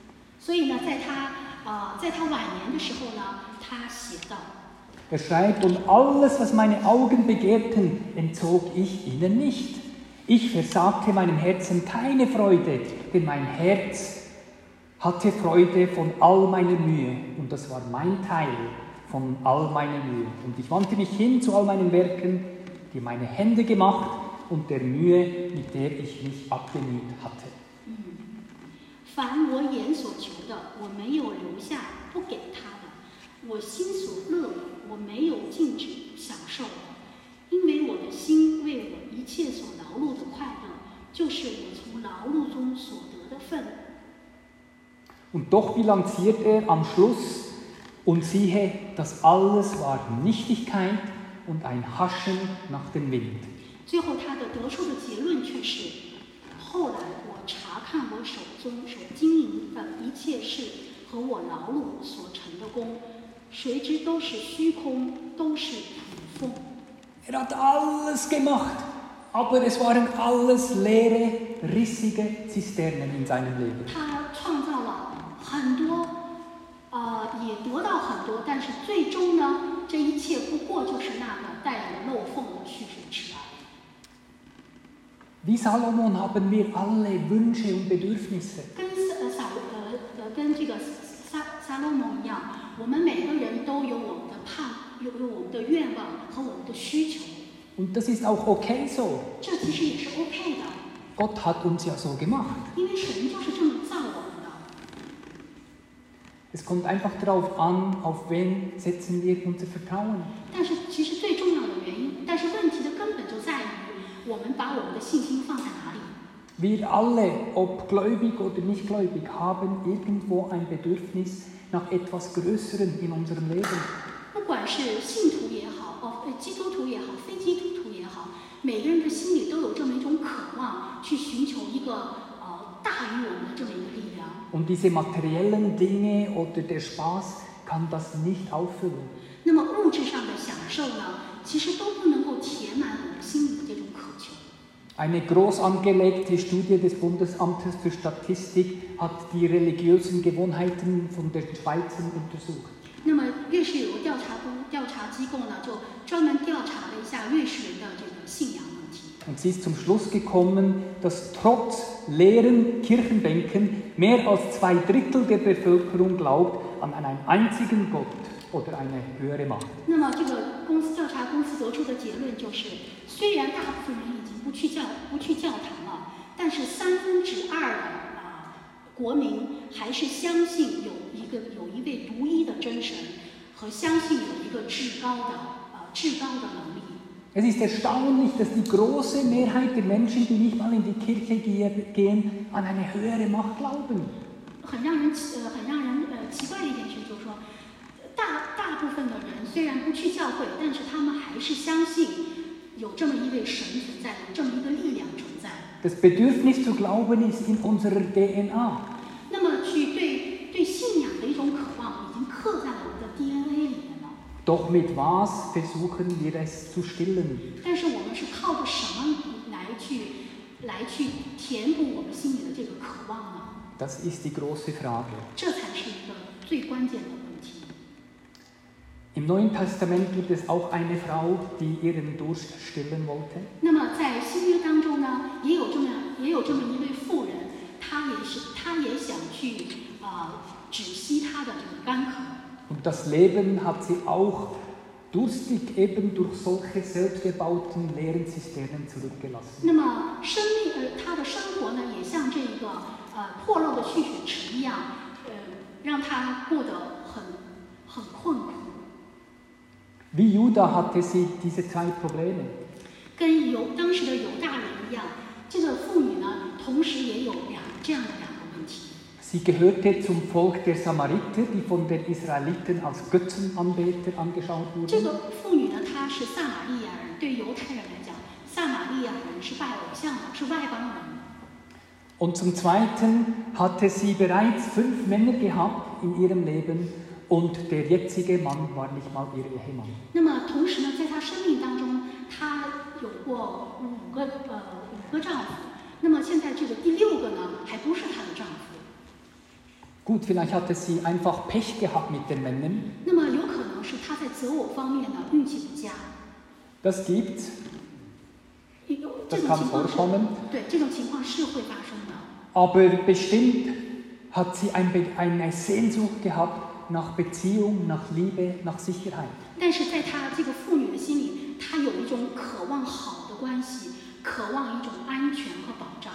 所以呢，在他晚年的时候呢，他写道。 schreibt, und alles, was meine Augen begehrten, entzog ich ihnen nicht. Ich versagte meinem Herzen keine Freude, denn mein Herz hatte Freude von all meiner Mühe. Und das war mein Teil von all meiner Mühe. Und ich wandte mich hin zu all meinen Werken, die meine Hände gemacht und der Mühe, mit der ich mich abgemüht hatte. 凡我眼所求的，我没有留下不给他的；我心所乐的，我没有禁止享受的。因为我的心为我一切所劳碌的快乐，就是我从劳碌中所得的份。 Und doch bilanziert am Schluss, und siehe, das alles war Nichtigkeit und ein Haschen nach dem Wind. 最后他的得出的结论却是：后来我查看我手中所经营的一切事和我劳碌所成的功，谁知都是虚空，都是凭风。 hat alles gemacht, aber es waren alles leere, rissige Zisternen in seinem Leben. 他创造了很多，也得到很多，但是最终呢，这一切不过就是那个带有漏缝的蓄水池而已。 Wie Salomon haben wir alle Wünsche und Bedürfnisse. 跟这个撒罗蒙一样，我们每个人都有我们的有我们的愿望和我们的需求。 Und das ist auch okay so. 这其实也是 OK 的。 Gott hat uns ja so gemacht. 因为神就是这么造我们的。 Es kommt einfach darauf an, auf wen setzen wir unser Vertrauen. 但是其实最重要的原因，但是问题的根本就在于我们把我们的信心放在哪里。 Wir alle, ob gläubig oder nicht gläubig, haben irgendwo ein Bedürfnis nach etwas Größerem in unserem Leben. 不管是信徒也好，基督徒也好，非基督徒也好，每个人的心里都有这么一种渴望，去寻求一个大于我们的这么一个力量。 Und diese materiellen Dinge oder der Spaß kann das nicht auffüllen. 那么物质上的享受呢，其实都不能够填满我们心里的这种渴求。 Eine groß angelegte Studie des Bundesamtes für Statistik hat die religiösen Gewohnheiten von den Schweizern untersucht. 那么瑞士有个调查机构呢，就专门调查了一下瑞士人的这个信仰问题。 Und sie ist zum Schluss gekommen, dass trotz leeren Kirchenbänken mehr als 2/3 der Bevölkerung glaubt an einen einzigen Gott oder eine höhere Macht. 那么这个调查公司得出的结论就是，虽然大部分人已经不去教堂了，但是2/3的国民还是相信有一位独一的真神，和相信有一个至高的能力。 Es ist erstaunlich, dass die große Mehrheit der Menschen, die nicht mal in die Kirche gehen, an eine höhere Macht glauben. 很让人奇怪的一点是，就是说，大部分的人虽然不去教会，但是他们还是相信有这么一位神存在，有这么一个力量存在。 Das Bedürfnis zu glauben ist in unserer DNA. 那么对信仰的一种渴望，已经刻在了我们的 DNA 里面了。 Doch mit was versuchen wir es zu stillen? 但是我们是靠着什么来去填补我们心里的这个渴望呢？ Das ist die große Frage. 这才是一个最关键的问题。 Im Neuen Testament gibt es auch eine Frau, die ihren Durst stillen wollte. 那么在新约当中呢，也有这么一位妇人，她也想去止息她的这个干渴。 Und das Leben hat sie auch durstig eben durch solche selbstgebauten leeren Zisternen zurückgelassen. 那么她的生活呢，也像这个破漏的蓄水池一样，让她过得很困苦。 Wie Juda hatte sie diese 2 Probleme. 跟当时的犹大人一样，这个妇女呢，同时也有这样的2个问题。 Sie gehörte zum Volk der Samariter, die von den Israeliten als Götzenanbeter angeschaut wurden. 这个妇女呢，她是撒玛利亚人，对犹太人来讲，撒玛利亚人是拜偶像的，是外邦人。 Und zum Zweiten hatte sie bereits 5 Männer gehabt in ihrem Leben und der jetzige Mann war nicht mal ihr Ehemann. 那么同时呢，在她生命当中，她有过5个丈夫。那么现在这个第6个呢，还不是她的丈夫。 Gut, vielleicht hatte sie einfach Pech gehabt mit den Männern. 那么有可能是他在择偶方面呢运气不佳。 Das gibt's. 这 Das 种 kann 情况是， vorkommen. 对，这种情况是会发生的。 Aber bestimmt hat sie eine Sehnsucht gehabt nach Beziehung, nach Liebe, nach Sicherheit. 但是在她这个妇女的心里，她有一种渴望好的关系，渴望一种安全和保障。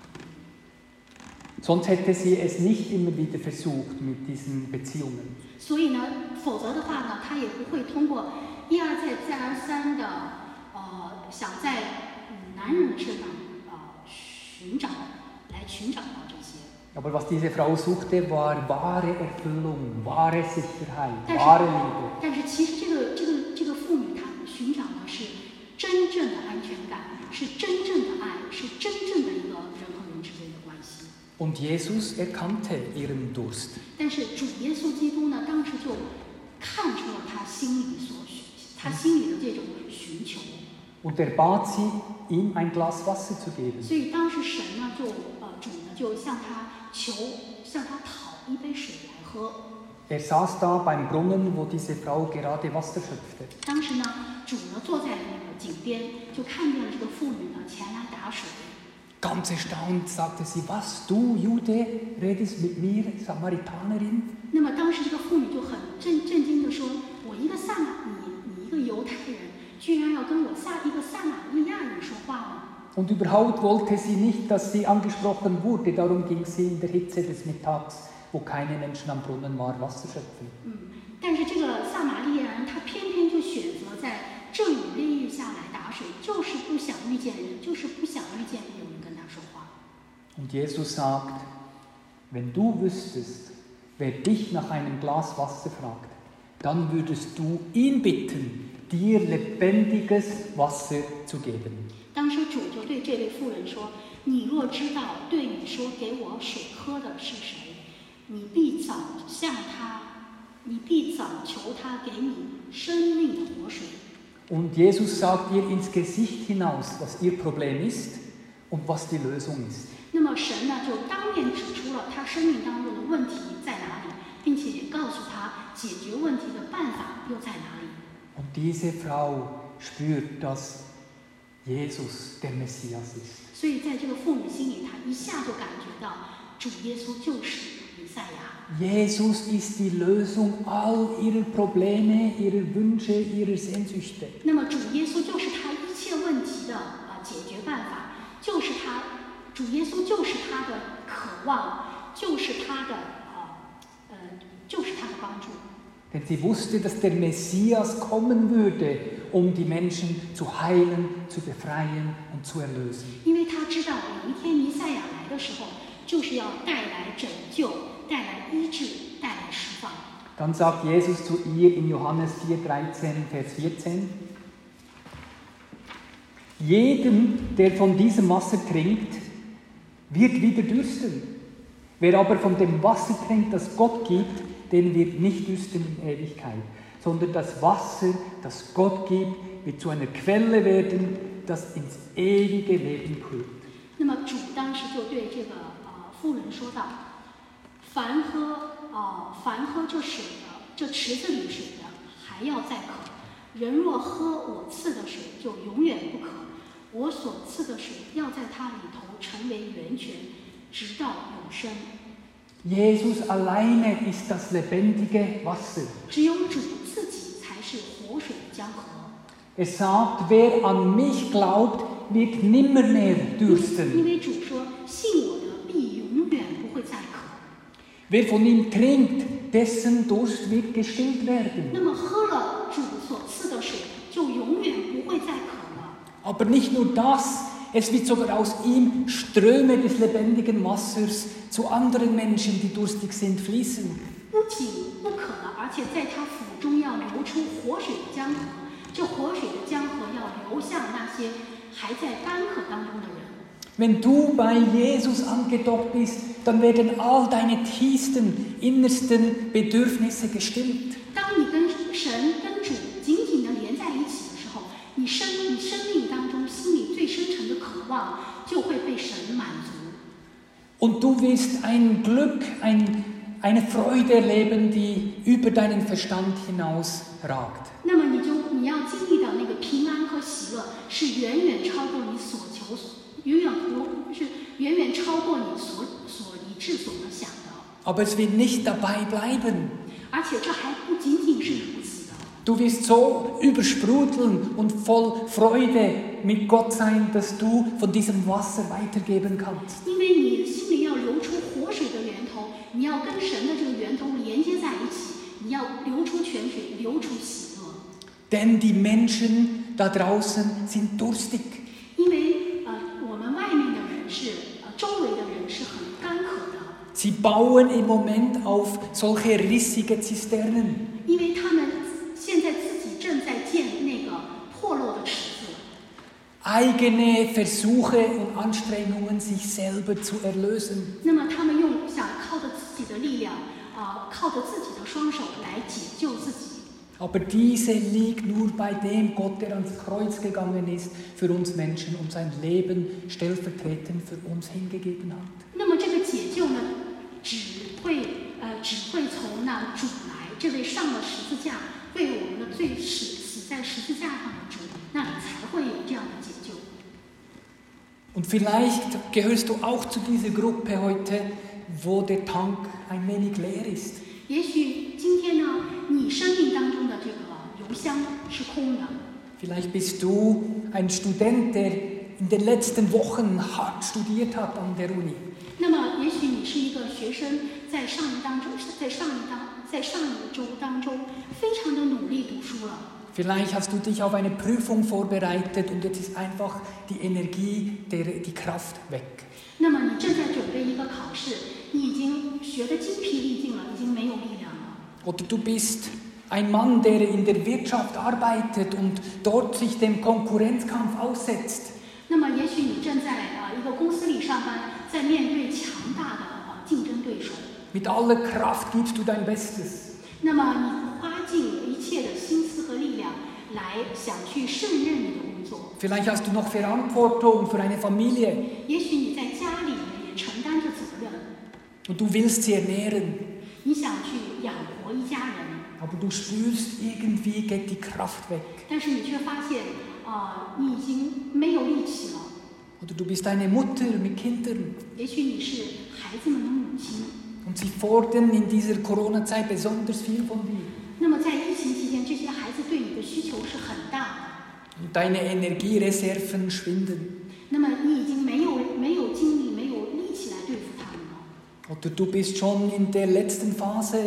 Sonst hätte sie es nicht immer wieder versucht mit diesen Beziehungen. 所以呢，否则的话呢，她也不会通过一而再再而三的想在男人的身上寻找到这些。 Aber was diese Frau suchte, war wahre Erfüllung, wahre Sicherheit, wahre Liebe. 但是其实这个妇女她寻找的是真正的安全感，是真正的爱，是真正的一个人和人之间的关系。 Und Jesus erkannte ihren Durst. 但是主耶稣基督呢，当时就看出了他心里的这种寻求。 Und er bat sie, ihm ein Glas Wasser zu geben. 所以当时神呢，主呢就向他讨一杯水来喝。 Er saß da beim Brunnen, wo diese Frau gerade Wasser schöpfte. 当时呢，主呢坐在那个井边，就看见了这个妇女呢前来打水。 Ganz erstaunt sagte sie, was, du Jude, redest mit mir, Samaritanerin? 那么当时这个妇女就很震惊地说：“我一个你一个犹太人，居然要跟我一个撒玛利亚人说话吗？” Und überhaupt wollte sie nicht, dass sie angesprochen wurde. Darum ging sie in der Hitze des Mittags, wo keine Menschen am Brunnen waren, Wasser schöpfen. 但是这个撒玛利亚人他偏偏就选择在这雨烈日下来打水，就是不想遇见人，就是不想遇见有人跟他说话。 Und Jesus sagt, wenn du wüsstest, wer dich nach einem Glas Wasser fragt, dann würdest du ihn bitten, dir lebendiges Wasser zu geben. 当时主就对这位妇人说：“你若知道对你说给我水喝的是谁，你必早求他给你生命的活水。” Und Jesus sagt ihr ins Gesicht hinaus, was ihr Problem ist und was die Lösung ist. 那么神呢，就当面指出了他生命当中的问题在哪里，并且也告诉他解决问题的办法又在哪里。 Und diese Frau spürt, dass Jesus der Messias ist. 所以在这个妇女心里，她一下就感觉到主耶稣就是弥赛亚。 Jesus ist die Lösung all ihrer Probleme, ihrer Wünsche, ihrer Sehnsüchte. 那么主耶稣就是他一切问题的解决办法，主耶稣就是他的渴望，就是他的帮助。 Denn sie wusste, dass der Messias kommen würde, um die Menschen zu heilen, zu befreien und zu erlösen. 因为他知道有一天弥赛亚来的时候，就是要带来拯救，带来医治，带来释放。 Dann sagt Jesus zu ihr in Johannes 4,13, Vers 14, jedem, der von diesem Wasser trinkt, wird wieder dürsten. Wer aber von dem Wasser trinkt, das Gott gibt, den wird nicht dürsten in Ewigkeit, sondern das Wasser, das Gott gibt, wird zu einer Quelle werden, das ins ewige Leben quillt. 那么主当时就对这个妇人说道：“凡喝这水的，这池子里水的，还要再渴；人若喝我赐的水，就永远不渴。我所赐的水要在它里头成为源泉，直到永生。” Jesus alleine ist das lebendige Wasser. 只有主自己才是活水的江河。 Er sagt, wer an mich glaubt, wird nimmer mehr 因 dürsten. 为主说：“信我的，必永远不会再渴。” Wer von ihm trinkt, dessen Durst wird gestillt werden. 那么喝了主所赐的水，就永远不会再渴了。 Aber nicht nur das, es wird sogar aus ihm Ströme des lebendigen Wassers zu anderen Menschen, die durstig sind, fließen. 不仅不渴了，而且在他腹中要流出活水的江河。这活水的江河要流向那些还在干渴当中的人。 Wenn du bei Jesus angedockt bist, dann werden all deine tiefsten, innersten Bedürfnisse gestillt. 当你跟神、跟主紧紧地连在一起的时候，你生命当中心里最深沉的渴望就会被神满足。 Und du wirst ein Glück, eine Freude erleben, die über deinen Verstand hinaus ragt. 那么你要经历的那个平安和喜乐，是远远超过你所求，远远超过你所理智所能想的。 Aber es wird nicht dabei bleiben. 而且这还不仅仅是如此的。 Du wirst so übersprudeln und voll Freude mit Gott sein, dass du von diesem Wasser weitergeben kannst. 因为你心里要流出活水的源头，你要跟神的这个源头连接在一起，你要流出泉水，流出喜乐。 Denn die Menschen da draußen sind durstig. 因为我们外面的人是周围的人是很干渴的。 Sie bauen im Moment auf solche rissige Zisternen. 因为他们现在自己正在建那个破落的池子。 Eigene Versuche und Anstrengungen, sich selber zu erlösen. 那么他们想靠着自己的力量，靠着自己的双手来解救自己。 Aber diese liegt nur bei dem Gott, der ans Kreuz gegangen ist für uns Menschen und sein Leben stellvertretend für uns hingegeben hat. 那么这个解救呢，只会从那主来，这位上了十字架，为我们的罪死在十字架上的主，那里才会有这样的解救。 Und vielleicht gehörst du auch zu dieser Gruppe heute, wo der Tank ein wenig leer ist. 也许今天呢，你生命当中的这个油箱是空的。 Vielleicht bist du ein Student, der in den letzten Wochen hart studiert hat an der Uni. 那么，也许你是一个学生，在上一周当中，非常的努力读书了。 Vielleicht hast du dich auf eine Prüfung vorbereitet und jetzt ist einfach die Energie, die Kraft weg. 那么，你正在准备一个考试，你已经学得精疲力尽了，已经没有力量了。 Oder du bist ein Mann, der in der Wirtschaft arbeitet und dort sich dem Konkurrenzkampf aussetzt. 那么，也许你正在一个公司里上班，在面对强大的竞争对手。 Mit aller Kraft gibst du dein Bestes. 那么，你花尽一切的心思和力量来想去胜任你的工作。 Vielleicht hast du noch Verantwortung für eine Familie 也许你在家里也承担着责任， und du willst sie ernähren. 你想去养活一家人， Aber du spürst, irgendwie geht die Kraft weg. 但是你却发现，你已经没有力气了。 Oder du bist eine Mutter mit Kindern 也许你是孩子们的母亲， und sie fordern in dieser Corona-Zeit besonders viel von dir. 那么在疫情期间，这些孩子对你的需求是很大的。 Und deine Energiereserven schwinden. 那么你已经没有精力、没有力气来对付他们了。 Oder du bist schon in der letzten Phase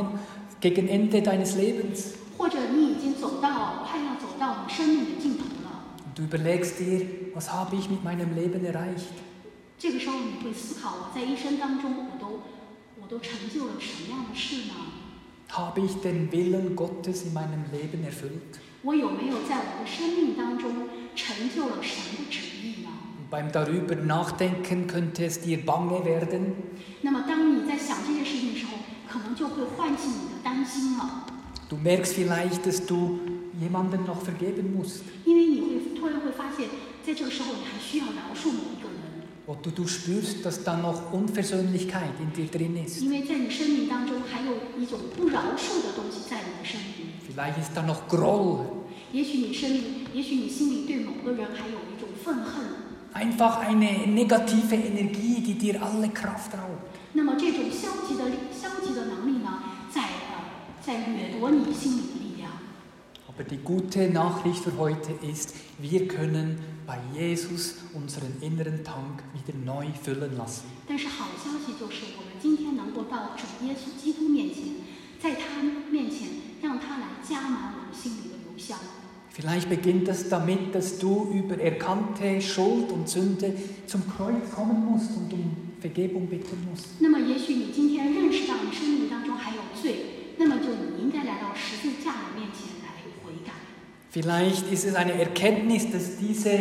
gegen Ende deines Lebens. 或者你已经快要走到你生命的尽头了。 Und du überlegst dir, was habe ich mit meinem Leben erreicht? 这个时候你会思考，我在一生当中，我都成就了什么样的事呢？ Habe ich den Willen Gottes in meinem Leben erfüllt? 我有没有在我的生命当中成就了神的旨意呢？ Und beim darüber nachdenken könnte es dir bange werden. 那么，当你在想这件事情的时候，可能就会唤起你的担心了。 Du merkst vielleicht, dass du jemandem noch vergeben musst. 因为你突然会发现，在这个时候你还需要饶恕某一个人。 Oder du spürst, dass da noch Unversöhnlichkeit in dir drin ist. 因为在你生命当中还有一种不饶恕的东西在你的生命。 Vielleicht ist da noch Groll. 也许你心里对某个人还有一种愤恨。 Einfach eine negative Energie, die dir alle Kraft raubt. 那么这种消极的能力呢，在掠夺你心里的力量。 Aber die gute Nachricht für heute ist, wir können bei Jesus unseren inneren Tank wieder neu füllen lassen. 但是好消息就是，我们今天能够到主耶稣基督面前，在他面前让他来加满我们心里的油箱。 Vielleicht beginnt das damit, dass du über erkannte Schuld und Sünde zum Kreuz kommen musst und um Vergebung bitten musst. 那么，也许你今天认识到你生命当中还有罪，那么你应该来到十字架的面前来悔改。 Vielleicht ist es eine Erkenntnis, dass diese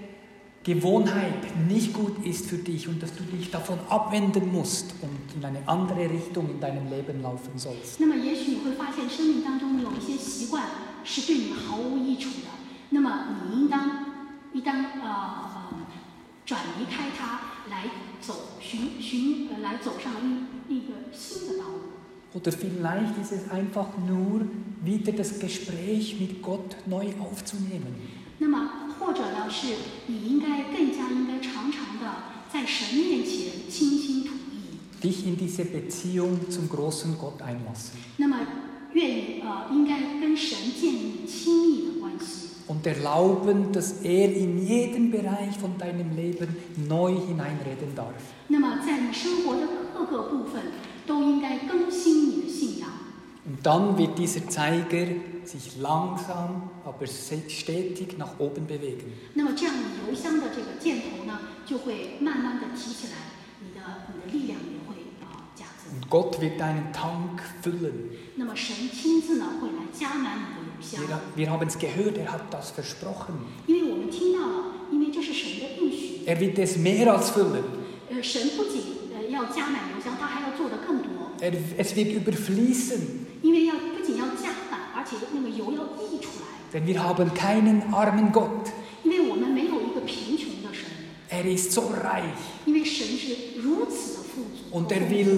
Gewohnheit nicht gut ist für dich und dass du dich davon abwenden musst und in eine andere Richtung in deinem Leben laufen sollst. 那么，也许你会发现生命当中有一些习惯是对你毫无益处的，那么你应当转离开它， 来走上一个新的道路。 Oder vielleicht ist es einfach nur, wieder das Gespräch mit Gott neu aufzunehmen. 那么，或者呢，是你更加应该常常的在神面前倾心吐意。 Dich in diese Beziehung zum großen Gott einlassen. 那么，应该跟神建立亲密的关系。 Und erlauben, dass in jeden Bereich von deinem Leben neu hineinreden darf. 那么，在你生活的各个部分，都应该更新你的信仰。 Und dann wird dieser Zeiger sich langsam, aber stetig nach oben bewegen. 那么，这样你邮箱的这个箭头呢，就会慢慢的提起来，你的力量也会加增。 Und Gott wird deinen Tank füllen. 那么，神亲自呢会来加满你的邮箱。 Wir haben es gehört, hat das versprochen. 因为我们听到了，因为这是神的应许。 wird es mehr als füllen. 神不仅要加满邮箱，他还要做得更多。 Es wird überfließen. 因为不仅要加满，而且那个油要溢出来。 Denn wir haben keinen armen Gott. 因为我们没有一个贫穷的神。 ist so reich. 因为神是如此的富足。 Und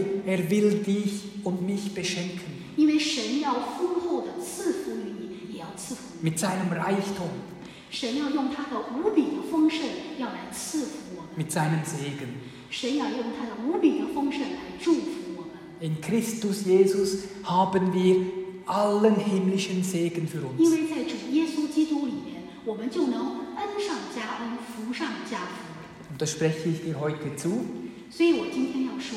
will dich und mich beschenken. 因为神要丰厚的赐福于你，也要赐福你。 Mit seinem Reichtum. 神要用他的无比的丰盛，要来赐福我们。 Mit seinem Segen. 神要用他的无比的丰盛来祝福我们。 In Christus Jesus haben wir allen himmlischen Segen für uns. 因为在主耶稣基督里面，我们就能恩上加恩，福上加福。 Und das spreche ich dir heute zu. 所以我今天要说。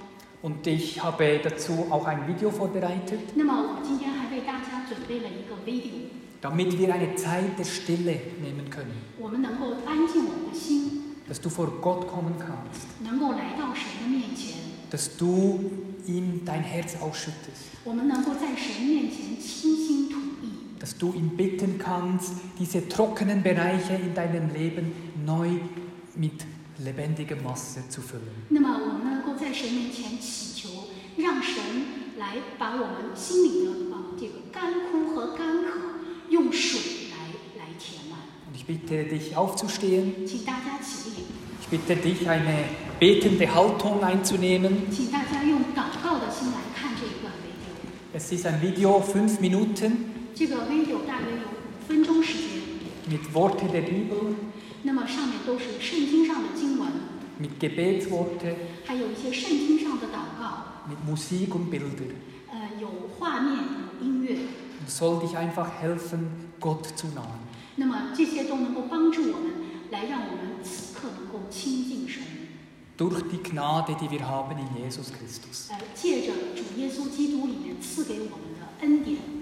Und ich habe dazu auch ein Video vorbereitet. 那么我今天还为大家准备了一个 video. Damit wir eine Zeit der Stille nehmen können. 我们能够安静我们的心。 Dass du vor Gott kommen kannst. 能够来到神的面前。 Dass du ihm dein Herz ausschüttest. 我们能够在神面前倾心吐意。 Dass du ihn bitten kannst, diese trockenen Bereiche in deinem Leben neu mit lebendigem Wasser zu füllen. 那么我们能够在神面前祈求，让神来把我们心里的这个干枯和干渴用水来填满。 Und ich bitte dich aufzustehen. 请大家起立。 Ich bitte dich, eine betende Haltung einzunehmen. 请大家用祷告的心来看这一段 video. Es ist ein Video, 5 Minuten. 这个 video 大约有5分钟时间。 Mit Worte der Bibel. 那么上面都是圣经上的经文。 Mit Gebetsworte. 还有一些圣经上的祷告。 Mit Musik und Bilder. 有画面，有音乐。 Und soll dich einfach helfen, Gott zu nahen. 那么这些都能够帮助我们，来让我们此刻能够亲近神。 Durch die Gnade, die wir haben in Jesus Christus. 借着主耶稣基督里面赐给我们的恩典。